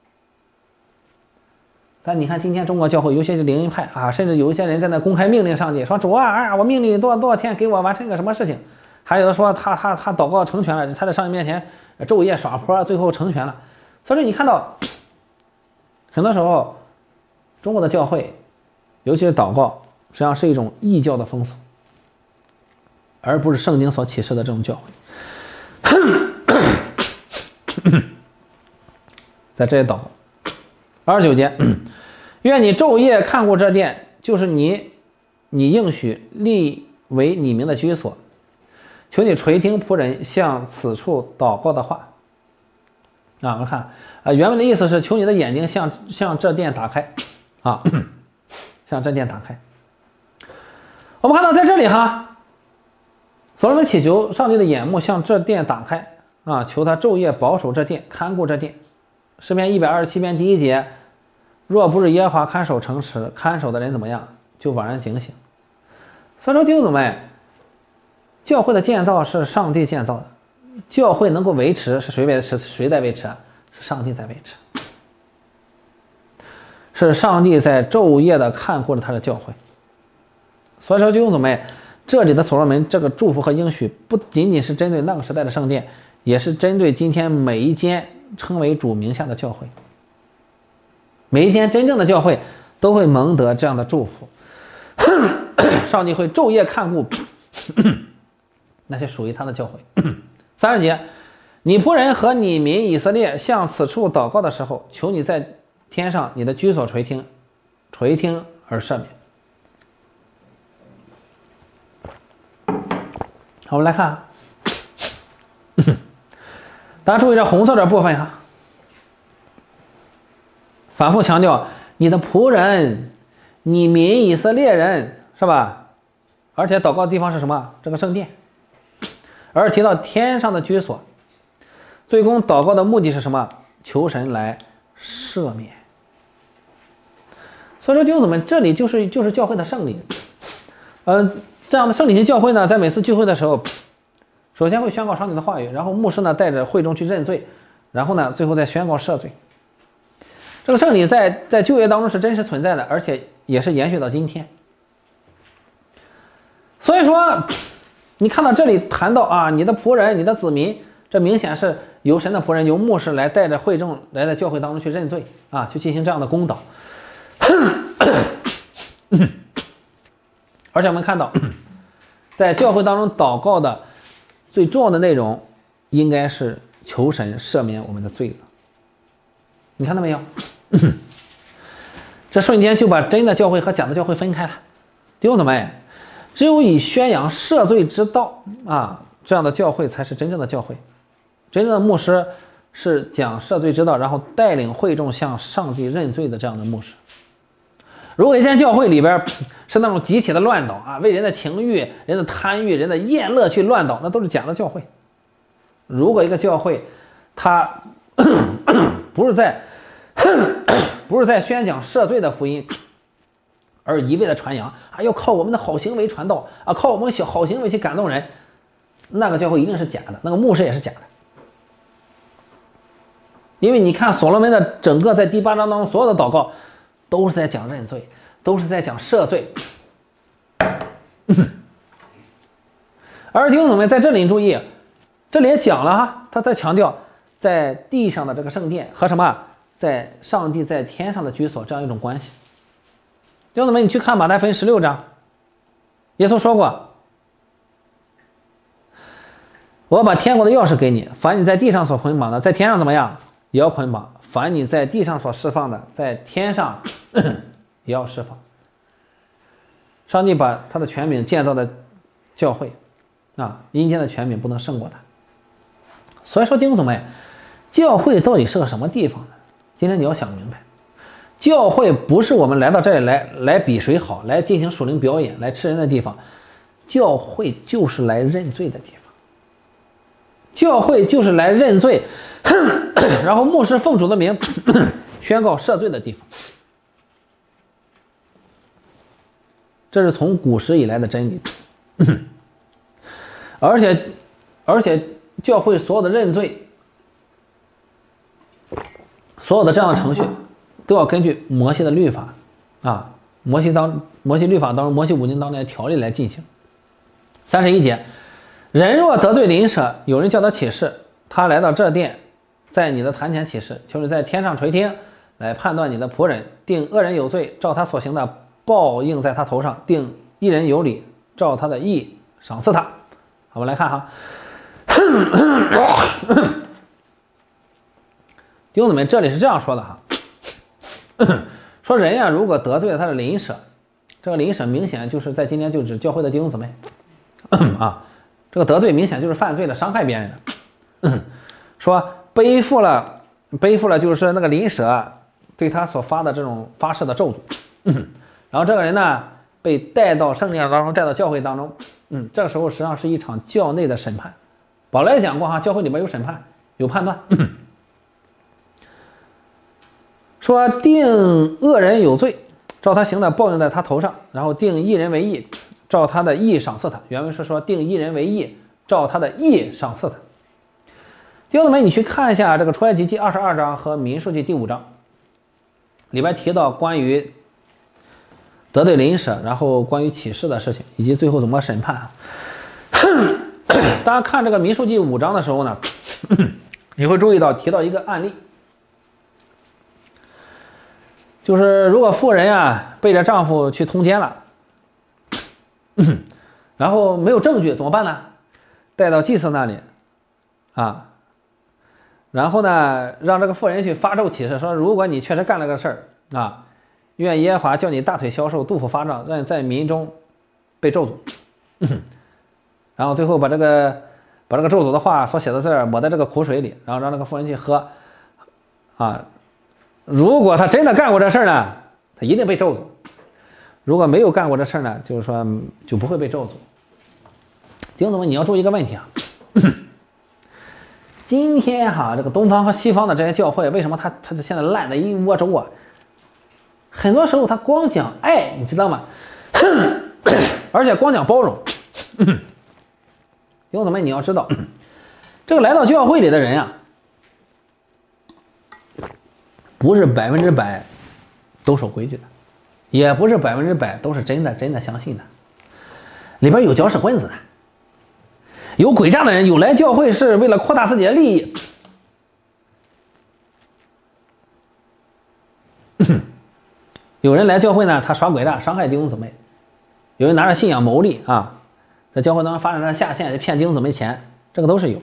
但你看今天中国教会有些是灵恩派啊，甚至有一些人在那公开命令上帝说主啊，哎呀，我命令你多少多少天给我完成个什么事情。还有的说他他他祷告成全了，他在上帝面前昼夜耍泼，最后成全了。所以你看到很多时候中国的教会，尤其是祷告，实际上是一种异教的风俗，而不是圣经所启示的这种教会。在这里祷告二十九节，愿你昼夜看顾这殿，就是你你应许立为你名的居所，求你垂听仆人向此处祷告的话。啊，我们看啊，原文的意思是求你的眼睛向向这殿打开啊，向这殿打开。我们看到在这里哈，所罗门祈求上帝的眼目向这殿打开啊，求他昼夜保守这殿，看顾这殿。诗篇一百二十七篇第一节，若不是耶和华看守城池，看守的人怎么样，就晚上警醒。所以说弟兄姊妹，教会的建造是上帝建造的，教会能够维持是谁维持？谁在维持？是上帝在维持，是上帝在昼夜的看顾着他的教会。所以说弟兄姊妹，这里的所罗门这个祝福和应许不仅仅是针对那个时代的圣殿，也是针对今天每一间称为主名下的教会。每一间真正的教会都会蒙得这样的祝福，上帝会昼夜看顾那些属于他的教会。三十节，你仆人和你民以色列向此处祷告的时候，求你在天上你的居所垂听，垂听而赦免。好，我们来看，大家注意这红色的部分哈，反复强调你的仆人，你民以色列人，是吧？而且祷告的地方是什么？这个圣殿。而提到天上的居所，最终祷告的目的是什么？求神来赦免。所以说弟兄姊妹，这里就是就是教会的胜利。嗯、呃，这样的胜利型教会呢，在每次聚会的时候，首先会宣告上帝的话语，然后牧师呢带着会众去认罪，然后呢最后再宣告赦罪。这个胜利在在旧约当中是真实存在的，而且也是延续到今天。所以说你看到这里谈到啊，你的仆人，你的子民，这明显是由神的仆人，由牧师来带着会众来在教会当中去认罪啊，去进行这样的公祷。而且我们看到，在教会当中祷告的最重要的内容，应该是求神赦免我们的罪的。你看到没有？这瞬间就把真的教会和假的教会分开了。弟兄姊妹，只有以宣扬赦罪之道啊，这样的教会才是真正的教会。真正的牧师是讲赦罪之道，然后带领会众向上帝认罪的这样的牧师。如果一间教会里边是那种集体的乱祷啊，为人的情欲、人的贪欲、人的厌乐去乱祷，那都是假的教会。如果一个教会它不是在不是在宣讲赦罪的福音，而一味的传扬啊，要靠我们的好行为传道啊，靠我们小好行为去感动人，那个教会一定是假的，那个牧师也是假的。因为你看所罗门的整个在第八章当中所有的祷告，都是在讲认罪，都是在讲赦罪。而弟兄姊妹在这里注意，这里也讲了哈，他在强调在地上的这个圣殿和什么，在上帝在天上的居所这样一种关系。弟兄姊妹，你去看马太福音十六章，耶稣说过，我把天国的钥匙给你，凡你在地上所捆绑的，在天上怎么样也要捆绑，凡你在地上所释放的，在天上也要释放。上帝把他的权柄建造的教会啊，阴间的权柄不能胜过他。所以说弟兄姊妹，教会到底是个什么地方呢？今天你要想明白， 教会不是我们来到这里来来比谁好，来进行属灵表演、来吃人的地方。教会就是来认罪的地方。教会就是来认罪，然后牧师奉主的名宣告赦罪的地方。这是从古时以来的真理。而且，而且教会所有的认罪，所有的这样的程序，都要根据摩西的律法啊，摩西当摩西律法当中，摩西五经当中的条例来进行。三十一节，人若得罪邻舍，有人叫他起誓，他来到这殿，在你的坛前起誓，求你在天上垂听，来判断你的仆人，定恶人有罪，照他所行的报应在他头上；定一人有理，照他的义赏赐他。好，我们来看哈，弟兄姊妹，这里是这样说的哈，说人呀，如果得罪了他的邻舍，这个邻舍明显就是在今天就指教会的弟兄姊妹啊，这个得罪明显就是犯罪了，伤害别人的。说背负了背负了就是那个邻舍对他所发的这种发誓的咒诅，然后这个人呢被带到圣殿当中，带到教会当中，嗯，这个时候实际上是一场教内的审判。保罗也讲过哈，教会里边有审判，有判断。说定恶人有罪，照他行的报应在他头上，然后定义人为义，照他的义赏赐他。原文是说定义人为义，照他的义赏赐他。弟兄们，你去看一下这个出埃及记二十二章和民数记第五章，里边提到关于得罪邻舍，然后关于起誓的事情，以及最后怎么审判。大家看这个民数记五章的时候呢，你会注意到提到一个案例，就是如果妇人呀背着丈夫去通奸了，然后没有证据怎么办呢？带到祭司那里啊，然后呢让这个妇人去发咒起誓，说如果你确实干了个事儿啊，愿耶和华叫你大腿消瘦，肚腹发胀，让你在民中被咒诅。然后最后把这个把这个咒诅的话所写的字抹在这个苦水里，然后让这个妇人去喝啊。如果他真的干过这事儿呢，他一定被咒诅；如果没有干过这事儿呢，就是说就不会被咒诅。弟兄姊妹，你要注意一个问题啊，今天哈这个东方和西方的这些教会，为什么他他现在烂的一窝粥啊？很多时候他光讲爱，你知道吗？而且光讲包容。弟兄姊妹，你要知道，这个来到教会里的人呀、啊，不是百分之百都守规矩的，也不是百分之百都是真的真的相信的，里边有搅屎棍子的，有诡诈的人，有来教会是为了扩大自己的利益。有人来教会呢，他耍诡诈，伤害弟兄姊妹；有人拿着信仰牟利啊，在教会当中发展他的下线，骗弟兄姊妹钱，这个都是有。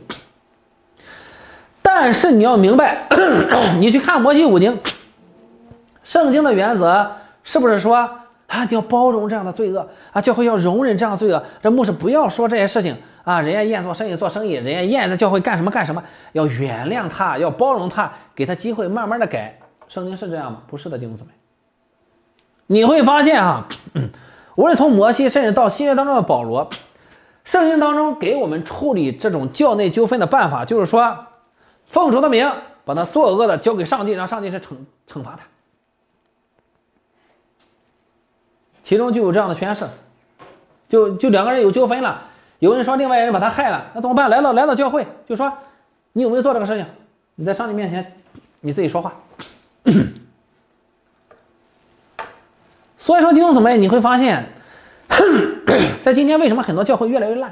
但是你要明白，你去看摩西五经，圣经的原则是不是说啊，你要包容这样的罪恶啊，教会要容忍这样的罪恶，这牧师不要说这些事情啊，人家愿做生意做生意，人家愿在教会干什么干什么，要原谅他，要包容他，给他机会慢慢的改。圣经是这样吗？不是的，弟兄姊妹。你会发现啊，无论从摩西甚至到新约当中的保罗，圣经当中给我们处理这种教内纠纷的办法，就是说奉主的名把那作恶的交给上帝，让上帝是惩惩罚他。其中就有这样的宣誓，就就两个人有纠纷了，有人说另外人把他害了，那怎么办？来到来到教会就说你有没有做这个事情？你在上帝面前你自己说话。所以说弟兄姊妹，你会发现在今天为什么很多教会越来越烂，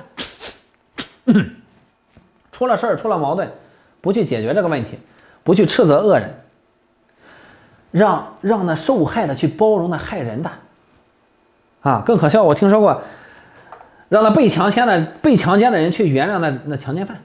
出了事儿出了矛盾不去解决这个问题，不去斥责恶人，让让那受害的去包容那害人的啊。更可笑，我听说过让那被强奸的被强奸的人去原谅那那强奸犯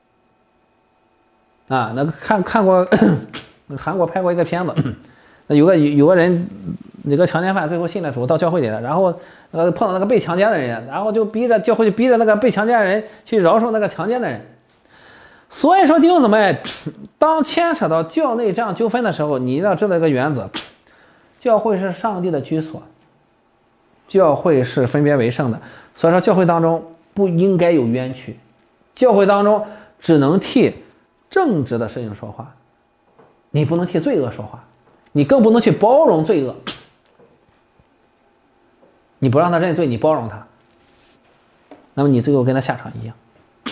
啊。那个看看过韩国拍过一个片子，那有个有个人那个强奸犯最后信了主，到教会里了，然后呃碰到那个被强奸的人，然后就逼着教会就逼着那个被强奸的人去饶恕那个强奸的人。所以说弟兄姊妹，当牵扯到教内这样纠纷的时候，你一定要知道一个原则， 教会是上帝的居所，教会是分别为圣的，所以说教会当中不应该有冤屈，教会当中只能替正直的事情说话，你不能替罪恶说话，你更不能去包容罪恶。你不让他认罪，你包容他，那么你最后跟他下场一样。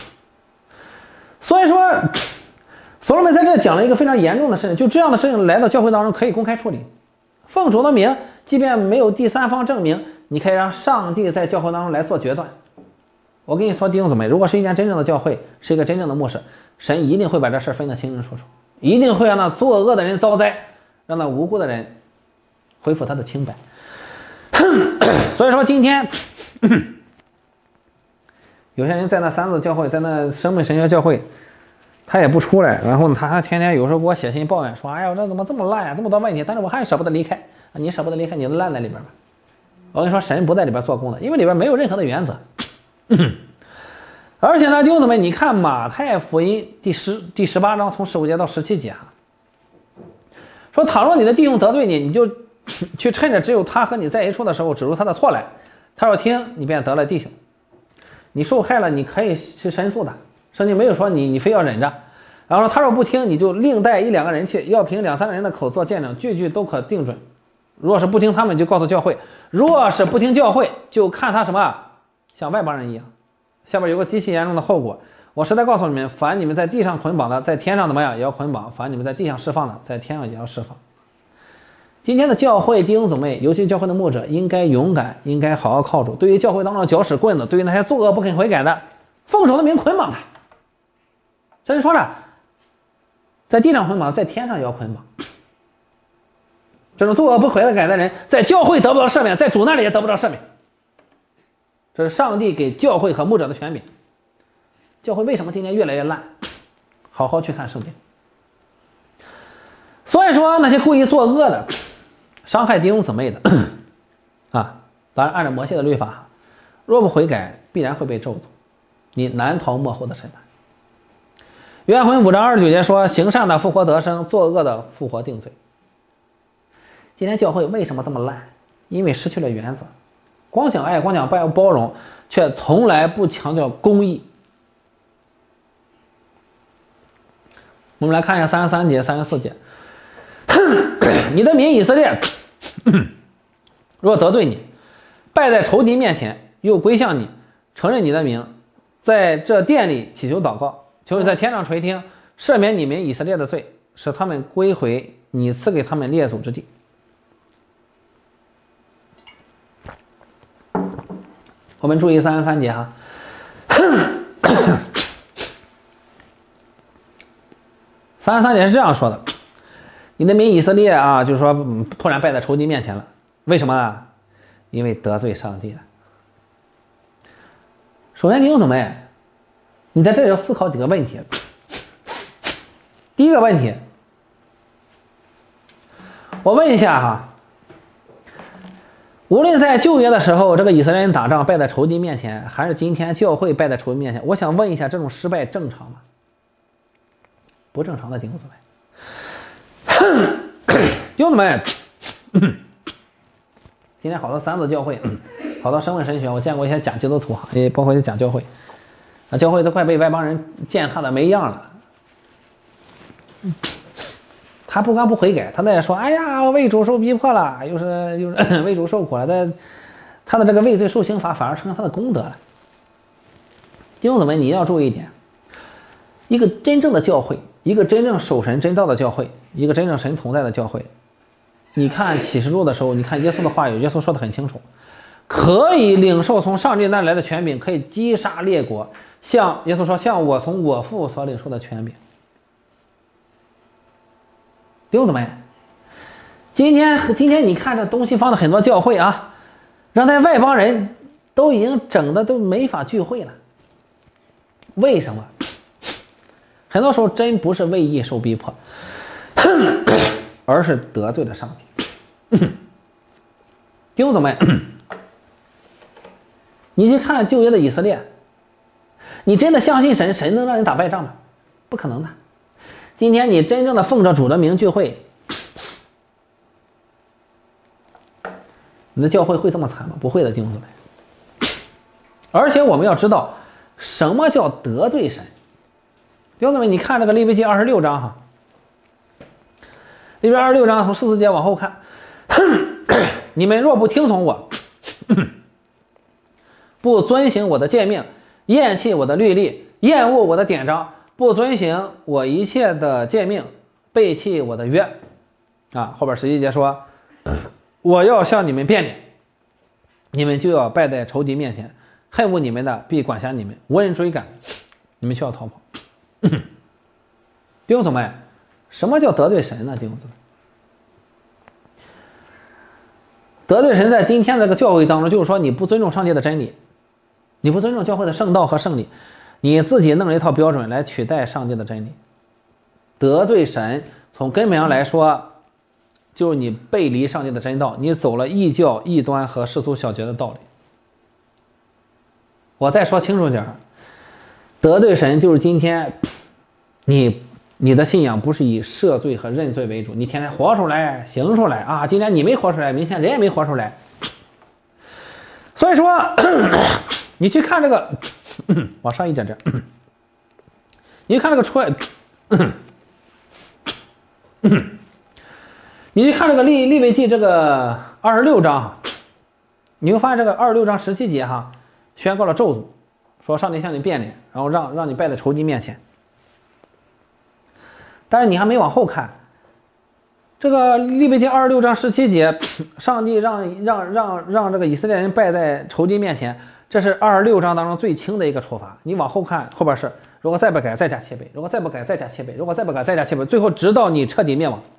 所以说所罗门在这讲了一个非常严重的事情，就这样的事情来到教会当中可以公开处理，奉主的名，即便没有第三方证明，你可以让上帝在教会当中来做决断。我跟你说弟兄姊妹，如果是一间真正的教会，是一个真正的牧师，神一定会把这事分得清清楚楚，一定会让那作恶的人遭灾，让那无辜的人恢复他的清白。所以说今天有些人在那三字教会，在那生命神学教会，他也不出来，然后呢，他还天天有时候给我写信抱怨说：“哎呀，这怎么这么烂呀、啊，这么多问题，但是我还舍不得离开。你舍不得离开，你就烂在里边吧。”我跟你说，神不在里边做工的，因为里边没有任何的原则。而且呢，弟兄姊妹，你看马太福音第十第十八章从十五节到十七节啊，说倘若你的弟兄得罪你，你就去趁着只有他和你在一处的时候指出他的错来，他要听，你便得了弟兄。你受害了，你可以去申诉的，圣经没有说你你非要忍着。然后说他若不听，你就另带一两个人去，要凭两三个人的口做见证，句句都可定准。若是不听他们，就告诉教会；若是不听教会，就看他什么像外邦人一样。下面有个极其严重的后果，我实在告诉你们，凡你们在地上捆绑的，在天上怎么样也要捆绑；凡你们在地上释放的，在天上也要释放。今天的教会弟兄姊妹，尤其教会的牧者，应该勇敢，应该好好靠主。对于教会当中搅屎棍子，对于那些作恶不肯悔改的，奉主的名捆绑他。这是说了，在地上捆绑，在天上也要捆绑。这种作恶不悔改的人，在教会得不到赦免，在主那里也得不到赦免。这是上帝给教会和牧者的权柄。教会为什么今天越来越烂？好好去看圣经。所以说，那些故意作恶的、伤害弟兄姊妹的啊，当然按照摩西的律法，若不悔改，必然会被咒诅，你难逃末后的审判。约翰五章二十九节说：“行善的复活得生，作恶的复活定罪。”今天教会为什么这么烂？因为失去了原则，光讲爱，光讲包容，却从来不强调公义。我们来看一下三十三节、三十四节。你的民以色列若得罪你，败在仇敌面前，又归向你，承认你的名，在这殿里祈求祷告，求你在天上垂听，赦免你们以色列的罪，使他们归回你赐给他们列祖之地。我们注意三十三节哈，三十三节是这样说的：你的民以色列啊，就是说、嗯、突然败在仇敌面前了，为什么呢？因为得罪上帝了。首先弟兄姊妹，你在这里要思考几个问题。第一个问题，我问一下哈，无论在旧约的时候，这个以色列人打仗败在仇敌面前，还是今天教会败在仇敌面前，我想问一下，这种失败正常吗？不正常的弟兄姊妹。弟兄姊妹，今天好多三字教会，好多生命神学，我见过一些假基督徒，也包括一些假教会，啊，教会都快被外邦人践踏的没样了。他不光不悔改，他在说：“哎呀，为主受逼迫了，又是又是为主受苦了。”他他的这个畏罪受刑罚反而成了他的功德了。弟兄姊妹，你要注意一点，一个真正的教会，一个真正守神真道的教会，一个真正神同在的教会，你看启示录的时候，你看耶稣的话语，耶稣说得很清楚，可以领受从上帝那来的权柄，可以击杀列国，像耶稣说，像我从我父所领受的权柄。弟兄姊妹，今天今天你看这东西方的很多教会啊，让那外邦人都已经整的都没法聚会了。为什么？很多时候真不是为义受逼迫，而是得罪了上帝。弟兄姊妹，你去看旧约的以色列，你真的相信神，神能让你打败仗吗？不可能的。今天你真正的奉着主的名聚会， 你的教会会这么惨吗？不会的，弟兄姊妹。而且我们要知道，什么叫得罪神？弟兄姊妹，你看这个利未记二十六章哈，利未二十六章从十四节往后看，你们若不听从我，不遵行我的诫命，厌弃我的律例，厌恶我的典章，不遵行我一切的诫命，背弃我的约，啊，后边十一节说，我要向你们变脸，你们就要败在仇敌面前，恨恶你们的必管辖你们，无人追赶，你们需要逃跑。弟兄姊妹，什么叫得罪神呢？弟兄姊妹，得罪神在今天这个教会当中，就是说你不尊重上帝的真理，你不尊重教会的圣道和圣理，你自己弄了一套标准来取代上帝的真理。得罪神从根本上来说，就是你背离上帝的真道，你走了异教、异端和世俗小节的道理。我再说清楚点，得罪神就是今天你你的信仰不是以赦罪和认罪为主，你天天活出来行出来啊，今天你没活出来，明天人也没活出来。所以说你去看这个往上一点点，你去看这个出来你去看这个利利未记这个二十六章哈，你会发现这个二十六章十七节哈，宣告了咒诅，说上帝向你变脸，然后让让你败在仇敌面前。但是你还没往后看，这个利未记二十六章十七节，上帝让让让让这个以色列人败在仇敌面前，这是二十六章当中最轻的一个处罚。你往后看，后边是如果再不改，再加七倍；如果再不改，再加七倍；如果再不改，再加七倍，最后直到你彻底灭亡。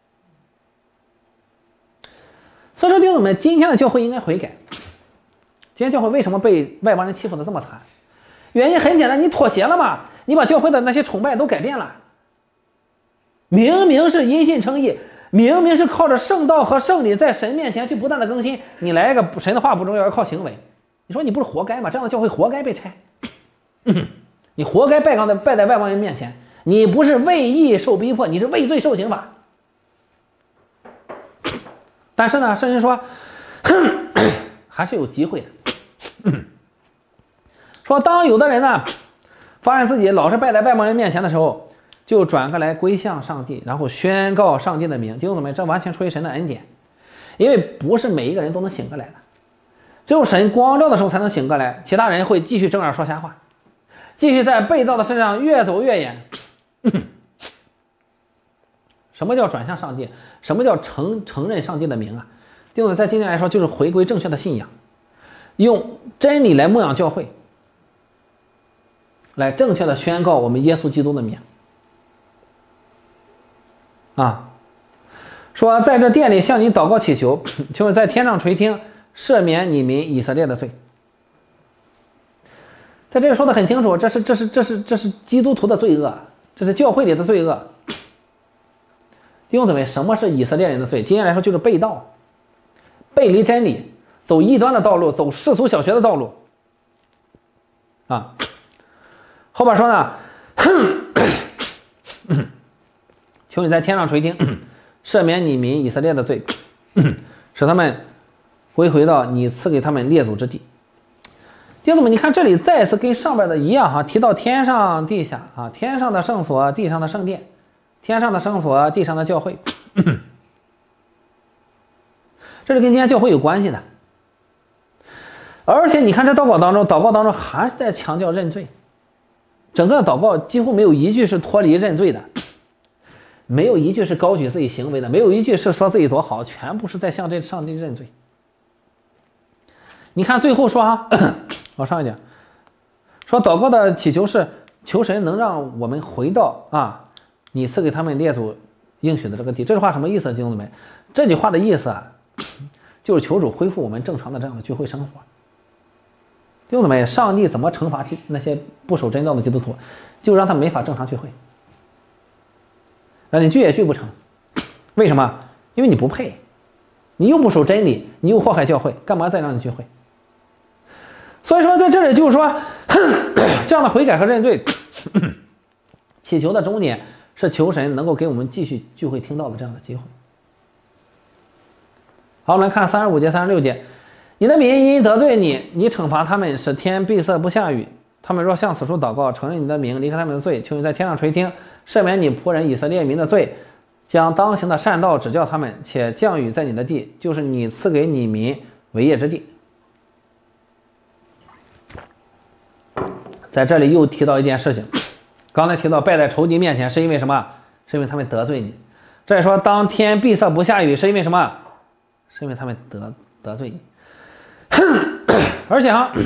所以说弟兄们，今天的教会应该悔改。今天教会为什么被外邦人欺负的这么惨？原因很简单，你妥协了嘛，你把教会的那些崇拜都改变了。明明是因信称义，明明是靠着圣道和圣理在神面前去不断的更新，你来一个神的话不重要，要靠行为，你说你不是活该吗？这样的教会活该被拆，你活该败在败在外邦人面前，你不是为义受逼迫，你是为罪受刑罚。但是呢，圣经说还是有机会的，说当有的人呢发现自己老是败在外邦人面前的时候，就转过来归向上帝，然后宣告上帝的名。弟兄姊妹，这完全出于神的恩典，因为不是每一个人都能醒过来的，只有神光照的时候才能醒过来，其他人会继续睁眼说瞎话，继续在被造的身上越走越远。什么叫转向上帝？什么叫承承认上帝的名啊？弟兄姊妹，在今天来说，就是回归正确的信仰，用真理来牧养教会，来正确的宣告我们耶稣基督的名。啊，说在这殿里向你祷告祈求，就是在天上垂听，赦免你民以色列的罪。在这里说的很清楚，这是这是这是这是基督徒的罪恶，这是教会里的罪恶。弟兄姊妹，什么是以色列人的罪？今天来说就是背道，背离真理，走异端的道路，走世俗小学的道路。啊，后边说呢，求你在天上垂听，赦免你民以色列的罪，使他们归回到你赐给他们列祖之地。弟兄们，你看这里再次跟上边的一样哈，提到天上地下啊，天上的圣所，地上的圣殿，天上的圣所，地上的教会，这是跟今天教会有关系的。而且你看这祷告当中，祷告当中还是在强调认罪，整个祷告几乎没有一句是脱离认罪的，没有一句是高举自己行为的，没有一句是说自己多好，全部是在向这上帝认罪。你看最后说啊，往上一点，说祷告的祈求是求神能让我们回到啊，你赐给他们列祖应许的这个地。这句话什么意思，弟兄姊妹？这句话的意思啊，就是求主恢复我们正常的这样的聚会生活。弟兄姊妹，上帝怎么惩罚那些不守真道的基督徒？就让他没法正常聚会，让你聚也聚不成。为什么？因为你不配，你又不守真理，你又祸害教会，干嘛再让你聚会？所以说在这里就是说，这样的悔改和认罪，祈求的终点是求神能够给我们继续聚会听到的这样的机会。 好，我们来看三十五节、三十六节，你的民因得罪你，你惩罚他们，使天闭塞不下雨。他们若向此处祷告，承认你的名，离开他们的罪，求你在天上垂听，赦免你仆人以色列民的罪，将当行的善道指教他们，且降雨在你的地，就是你赐给你民为业之地。在这里又提到一件事情，刚才提到败在仇敌面前是因为什么？是因为他们得罪你。这里说当天闭塞不下雨是因为什么？是因为他们得得罪你。而且哈，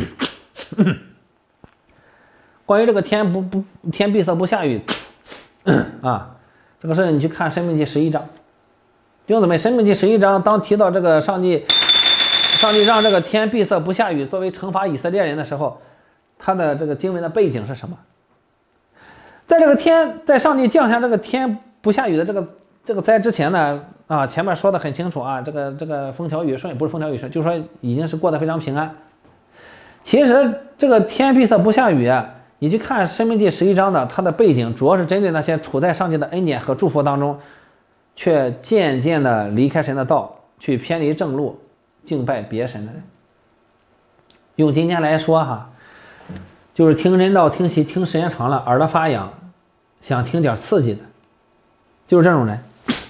关于这个天不不天闭塞不下雨啊，这个事你去看《申命记》十一章，弟兄姊妹，《申命记》十一章当提到这个上帝上帝让这个天闭塞不下雨作为惩罚以色列人的时候，他的这个经文的背景是什么？在这个天在上帝降下这个天不下雨的这个这个灾之前呢，啊，前面说的很清楚啊，这个这个风调雨顺，不是风调雨顺，就是说已经是过得非常平安。其实这个天闭塞不下雨，你去看《申命记》十一章的，它的背景主要是针对那些处在上帝的恩典和祝福当中，却渐渐的离开神的道，去偏离正路，敬拜别神的人。用今天来说哈，就是听真道听习听时间长了，耳朵发痒，想听点刺激的，就是这种人。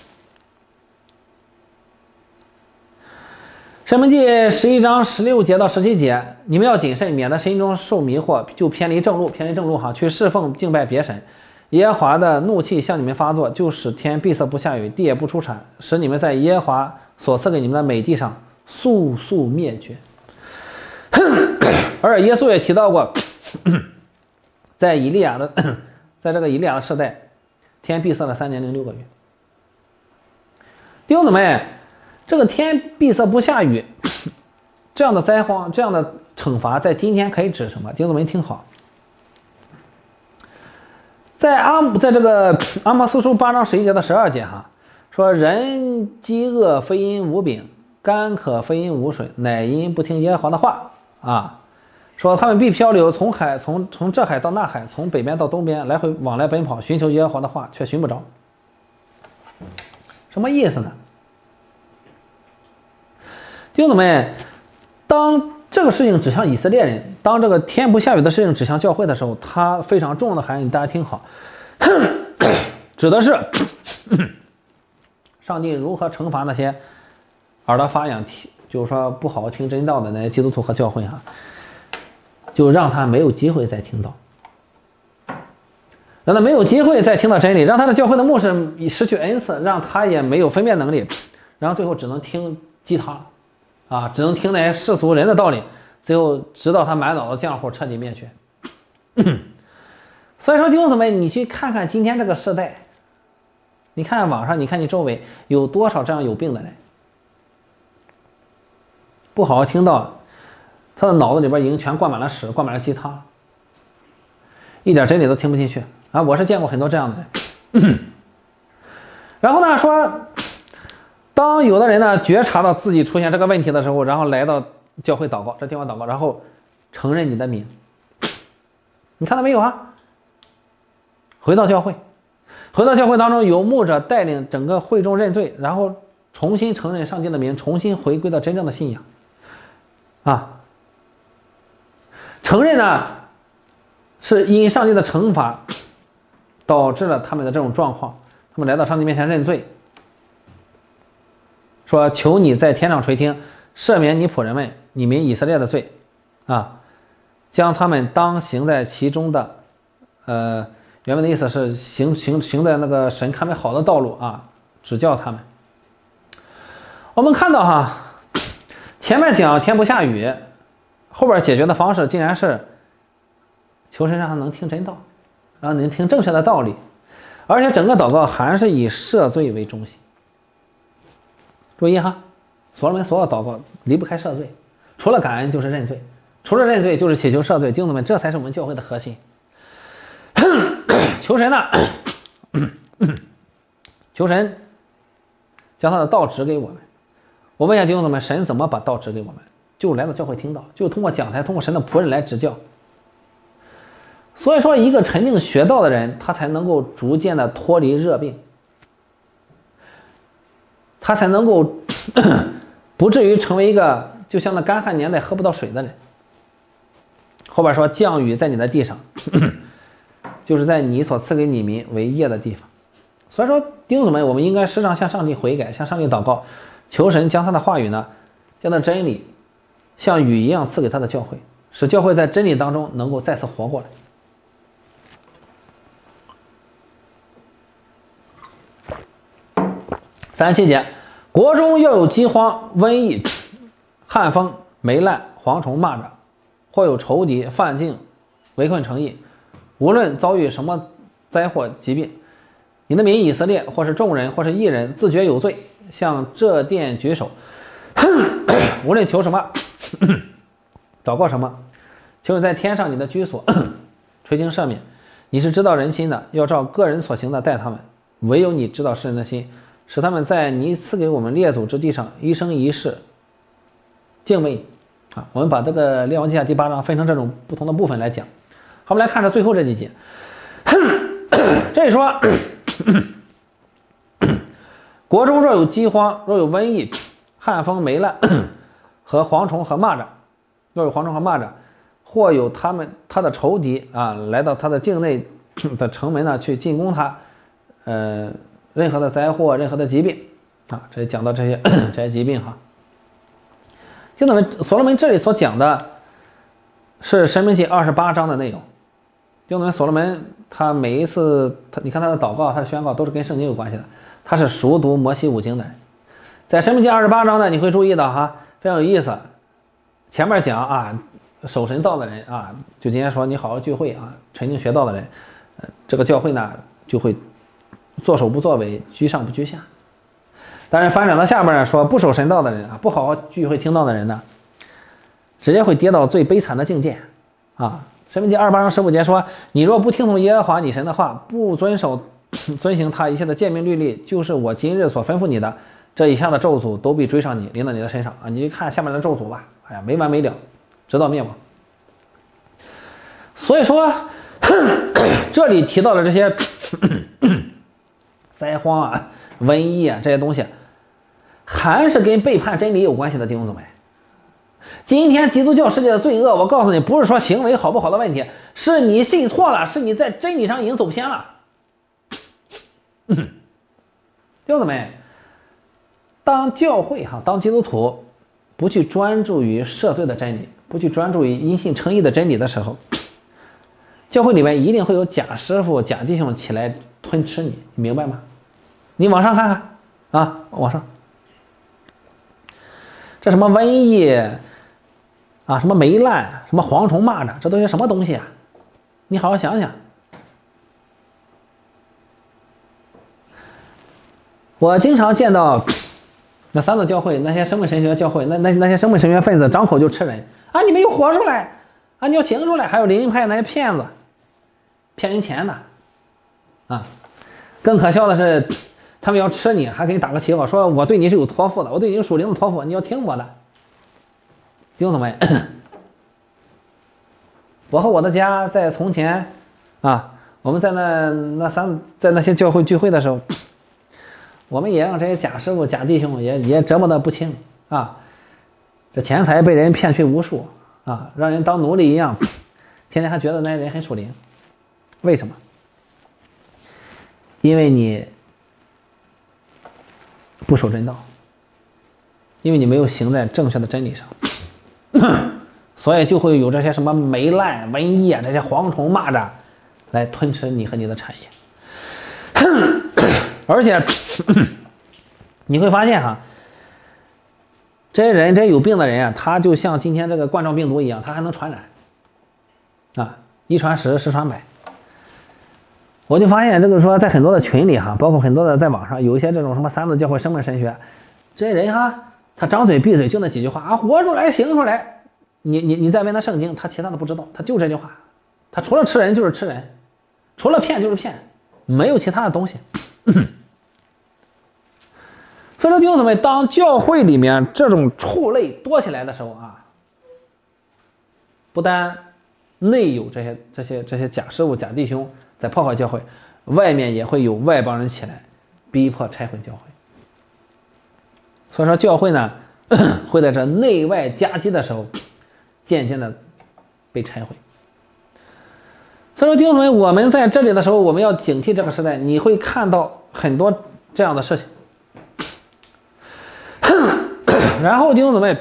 申命记十一章十六节到十七节，你们要谨慎，免得心中受迷惑，就偏离正路，偏离正路哈，去侍奉敬拜别神。耶和华的怒气向你们发作，就使天闭塞不下雨，地也不出产，使你们在耶和华所赐给你们的美地上速速灭绝。而耶稣也提到过，在以利亚的，在这个以利亚的世代，天闭塞了三年零六个月。弟兄姊妹，这个天闭塞不下雨，这样的灾荒，这样的惩罚，在今天可以指什么？弟兄姊妹听好，在阿在这个阿摩司书八章十一节到十二节哈，说人饥饿非因无饼，干渴非因无水，乃因不听耶和华的话啊。说他们必漂流，从海从从这海到那海，从北边到东边，来回往来奔跑，寻求耶和华的话，却寻不着。什么意思呢？弟兄姊妹，当这个事情指向以色列人，当这个天不下雨的事情指向教会的时候，它非常重要的含义，大家听好，指的是上帝如何惩罚那些耳朵发痒，就是说不好听真道的那些基督徒和教会哈，就让他没有机会再听到，让他没有机会再听到真理，让他的教会的牧师失去恩赐，让他也没有分辨能力，然后最后只能听鸡汤啊，只能听那些世俗人的道理，最后直到他满脑子浆糊彻底灭绝。所以说弟兄姊妹，你去看看今天这个时代，你看网上，你看你周围有多少这样有病的人，不好好听到，他的脑子里边已经全灌满了屎，灌满了鸡汤，一点真理都听不进去啊！我是见过很多这样的人。然后呢，说当有的人呢觉察到自己出现这个问题的时候，然后来到教会祷告，这地方祷告，然后承认你的名，你看到没有啊？回到教会，回到教会当中，有牧者带领整个会众认罪，然后重新承认上帝的名，重新回归到真正的信仰啊。承认呢，是因上帝的惩罚导致了他们的这种状况，他们来到上帝面前认罪，说求你在天上垂听，赦免你仆人们你民以色列的罪啊，将他们当行在其中的呃原本的意思是行行行在那个神看为好的道路啊，指教他们。我们看到哈，前面讲天不下雨，后边解决的方式竟然是求神让他能听真道，让能听正确的道理，而且整个祷告还是以赦罪为中心。注意哈，所罗门所有祷告离不开赦罪，除了感恩就是认罪，除了认罪就是祈求赦罪。弟兄们，这才是我们教会的核心。求神呢，求神将他的道指给我们。我问一下弟兄们，神怎么把道指给我们？就来到教会听到，就通过讲台，通过神的仆人来指教。所以说，一个沉静学道的人，他才能够逐渐的脱离热病，他才能够不至于成为一个就像那干旱年代喝不到水的人。后边说降雨在你的地上，就是在你所赐给你民为业的地方。所以说弟兄姊妹，我们应该时常向上帝悔改，向上帝祷告，求神将他的话语呢，将那真理像雨一样赐给他的教会，使教会在真理当中能够再次活过来。三十七节，国中要有饥荒、瘟疫、旱风、霉烂、蝗虫、蚂蚱，或有仇敌、犯境、围困城邑，无论遭遇什么灾祸、疾病，你的民以色列，或是众人，或是一人，自觉有罪，向这殿举手，无论求什么，祷告什么，求你在天上你的居所垂听赦免。你是知道人心的，要照个人所行的待他们，唯有你知道世人的心，使他们在你赐给我们列祖之地上一生一世敬畏你。啊，我们把这个列王记下第八章分成这种不同的部分来讲。好，我们来看着最后这几节。这里说，国中若有饥荒，若有瘟疫、旱风、霉烂和蝗虫和蚂蚱，若有蝗虫和蚂蚱，或有他们他的仇敌啊来到他的境内的城门呢去进攻他，呃，任何的灾祸、任何的疾病啊，这里讲到这些这些疾病哈。弟兄们，所罗门这里所讲的是申命记二十八章的内容。弟兄们，所罗门他每一次他你看他的祷告，他的宣告都是跟圣经有关系的，他是熟读摩西五经的人。在申命记二十八章呢，你会注意到哈，非常有意思。前面讲啊，守神道的人啊，就今天说你好好聚会啊，沉静学道的人，呃，这个教会呢就会作首不作尾，居上不居下。但是反转到下面呢，说不守神道的人啊，不好好聚会听到的人呢，直接会跌到最悲惨的境界啊。申命记二十八章十五节说，你若不听从耶和华你神的话，不遵守遵行他一切的诫命律例，就是我今日所吩咐你的，这以下的咒诅都必追上你，临到你的身上啊！你就看下面的咒诅吧，哎呀，没完没了，直到灭亡。所以说这里提到的这些灾荒啊、瘟疫啊这些东西，还是跟背叛真理有关系的，弟兄姊妹。今天基督教世界的罪恶，我告诉你，不是说行为好不好的问题，是你信错了，是你在真理上已经走偏了。弟兄姊妹，当教会哈，当基督徒不去专注于赦罪的真理，不去专注于因信称义的真理的时候，教会里面一定会有假师傅、假弟兄起来吞吃你，你明白吗？你往上看看啊，往上，这什么瘟疫啊，什么霉烂，什么蝗虫蚂蚱，这都是什么东西啊？你好好想想。我经常见到那三个教会，那些生命神学教会，那那那些生命神学分子张口就吃人啊！你没有活出来啊！你要行出来。还有灵恩派那些骗子，骗人钱的啊！更可笑的是，他们要吃你，还给你打个旗号，说我对你是有托付的，我对你有属灵的托付，你要听我的。弟兄姊妹，我和我的家在从前啊，我们在那那三在那些教会聚会的时候，我们也让这些假师傅、假弟兄也也折磨得不轻啊！这钱财被人骗去无数啊，让人当奴隶一样，天天还觉得那人很属灵。为什么？因为你不守真道，因为你没有行在正确的真理上。所以就会有这些什么霉烂、瘟疫啊，这些蝗虫、蚂蚱来吞吃你和你的产业。而且你会发现哈，这些人，这些有病的人啊，他就像今天这个冠状病毒一样，他还能传染啊，一传十，十传百。我就发现这个说，在很多的群里哈，包括很多的在网上有一些这种什么三字教会、生命神学，这些人哈，他张嘴闭嘴就那几句话啊，活出来，行出来。你你你再问他圣经，他其他的不知道，他就这句话，他除了吃人就是吃人，除了骗就是骗，没有其他的东西。所以说弟兄姊妹，当教会里面这种畜类多起来的时候啊，不单内有这些这些这些假师傅、假弟兄在破坏教会，外面也会有外邦人起来逼迫拆毁教会。所以说教会呢， 会在这内外夹击的时候，渐渐的被拆毁。所以说，弟兄姊妹，我们在这里的时候，我们要警惕这个时代，你会看到很多这样的事情。然后，弟兄姊妹，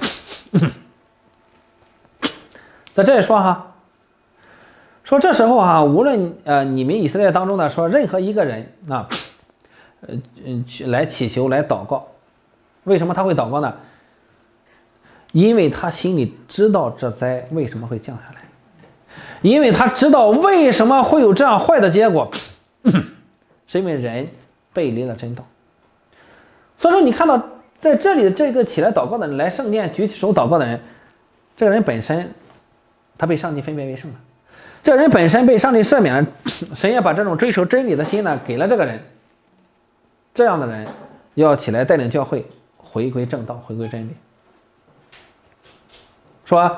在这里说哈，说这时候哈，无论呃你们以色列当中呢，说任何一个人啊，呃嗯来祈求来祷告，为什么他会祷告呢？因为他心里知道这灾为什么会降下来，因为他知道为什么会有这样坏的结果，是因为人背离了真道。所以说，你看到在这里这个起来祷告的人，来圣殿举起手祷告的人，这个人本身他被上帝分别为圣了，这个人本身被上帝赦免了，神也把这种追求真理的心呢给了这个人。这样的人要起来带领教会回归正道，回归真理。说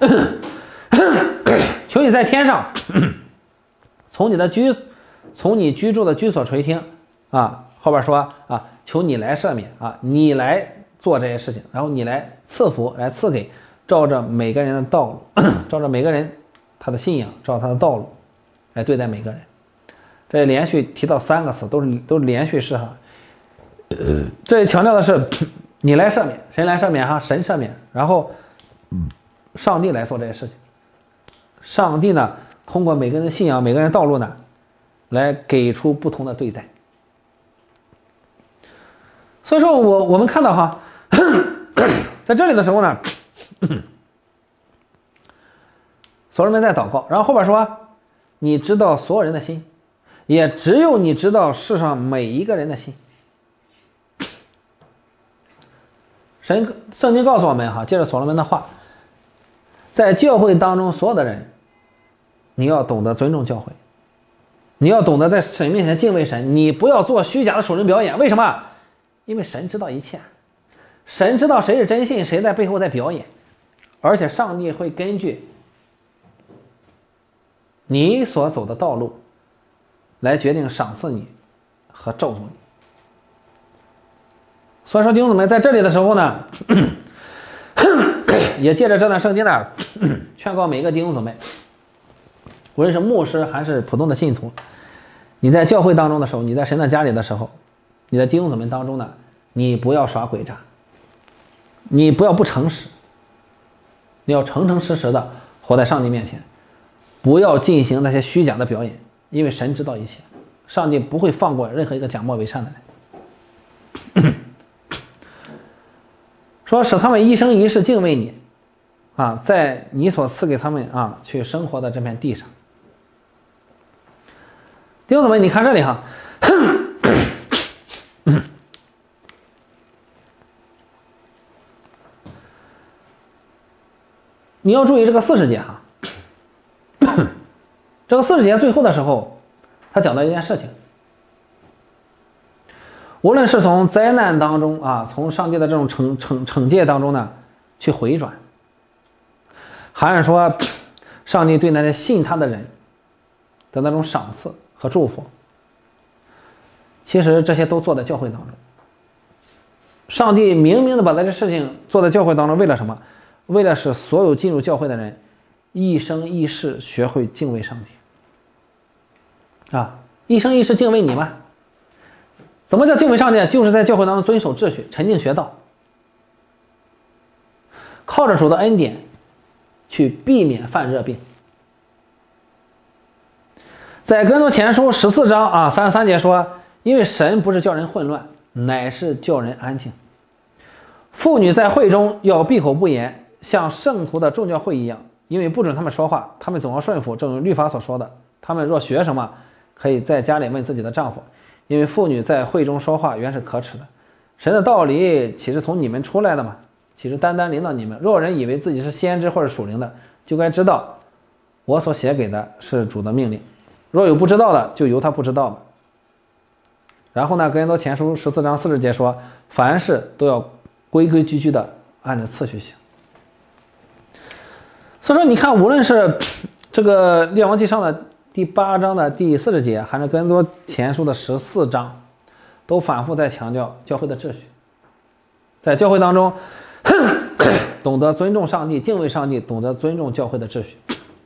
求你在天上从你的居从你居住的居所垂听啊，后边说啊，求你来赦免啊，你来做这些事情，然后你来赐福，来赐给照着每个人的道路，照着每个人他的信仰，照着他的道路来对待每个人。这连续提到三个词，都是都是连续式哈。这里强调的是你来赦免，谁来赦免哈？神赦免，然后上帝来做这些事情。上帝呢，通过每个人的信仰、每个人的道路呢，来给出不同的对待。所以说我我们看到哈，在这里的时候呢，所罗门在祷告，然后后边说，你知道所有人的心，也只有你知道世上每一个人的心。神圣经告诉我们哈，借着所罗门的话，在教会当中所有的人，你要懂得尊重教会，你要懂得在神面前敬畏神，你不要做虚假的属灵表演。为什么？因为神知道一切，神知道谁是真信，谁在背后在表演，而且上帝会根据你所走的道路来决定赏赐你和咒诅你。所以说弟兄姊妹在这里的时候呢，也借着这段圣经呢，劝告每一个弟兄姊妹，无论是牧师还是普通的信徒，你在教会当中的时候，你在神的家里的时候，你在弟兄姊妹当中呢，你不要耍诡诈，你不要不诚实，你要诚诚实实的活在上帝面前，不要进行那些虚假的表演，因为神知道一切，上帝不会放过任何一个假冒伪善的人。说使他们一生一世敬畏你啊，在你所赐给他们啊去生活的这片地上。弟兄姊妹，你看这里哈，你要注意这个四十节哈，这个四十节最后的时候，他讲到一件事情。无论是从灾难当中啊，从上帝的这种惩惩惩戒当中呢，去回转，还是说上帝对那些信他的人的那种赏赐和祝福，其实这些都做在教会当中。上帝明明的把这些事情做在教会当中，为了什么？为了使所有进入教会的人一生一世学会敬畏上帝啊，一生一世敬畏你吗？怎么叫敬畏上帝？就是在教会当中遵守秩序，沉静学道，靠着主的恩典去避免犯热病。在哥林多前书十四章啊三十三节说，因为神不是叫人混乱，乃是叫人安静。妇女在会中要闭口不言，像圣徒的众教会一样，因为不准他们说话，他们总要顺服，正如律法所说的。他们若学什么，可以在家里问自己的丈夫，因为妇女在会中说话原是可耻的。神的道理岂是从你们出来的吗？岂是单单临到你们？若有人以为自己是先知或者属灵的，就该知道我所写给的是主的命令。若有不知道的，就由他不知道吧。然后呢，哥林多前书十四章四十节说，凡事都要规规矩矩的按照次序行。所以说你看，无论是这个列王纪上的第八章的第四十节，还是哥林多前书的十四章，都反复在强调教会的秩序。在教会当中懂得尊重上帝，敬畏上帝，懂得尊重教会的秩序。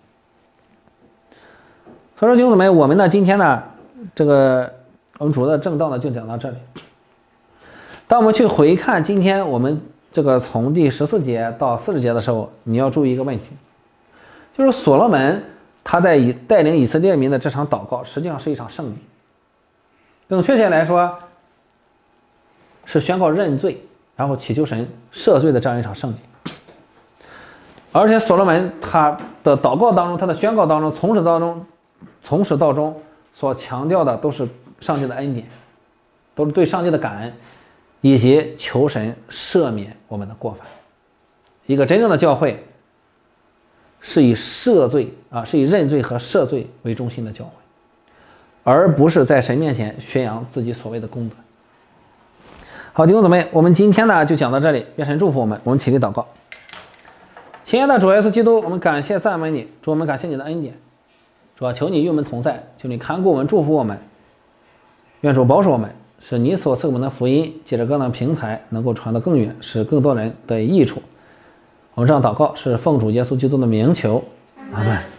所以说，弟兄姊妹，我们呢今天呢，这个我们主的正道呢就讲到这里。当我们去回看今天我们这个从第十四节到四十节的时候，你要注意一个问题，就是所罗门他在以带领以色列民的这场祷告，实际上是一场胜利。更确切来说，是宣告认罪，然后祈求神赦罪的这样一场胜利。而且所罗门他的祷告当中，他的宣告当中，从始到终，从始到终所强调的都是上帝的恩典，都是对上帝的感恩，以及求神赦免我们的过犯。一个真正的教会是以赦罪啊，是以认罪和赦罪为中心的教会，而不是在神面前宣扬自己所谓的功德。好，弟兄姊妹，我们今天呢就讲到这里，愿神祝福我们。我们起立祷告。亲爱的主耶稣基督，我们感谢赞美你，主，我们感谢你的恩典，主啊，求你与我们同在，求你看顾我们，祝福我们，愿主保守我们，使你所赐我们的福音借着各样平台能够传得更远，使更多人得益处。我们这样祷告是奉主耶稣基督的名求，阿们。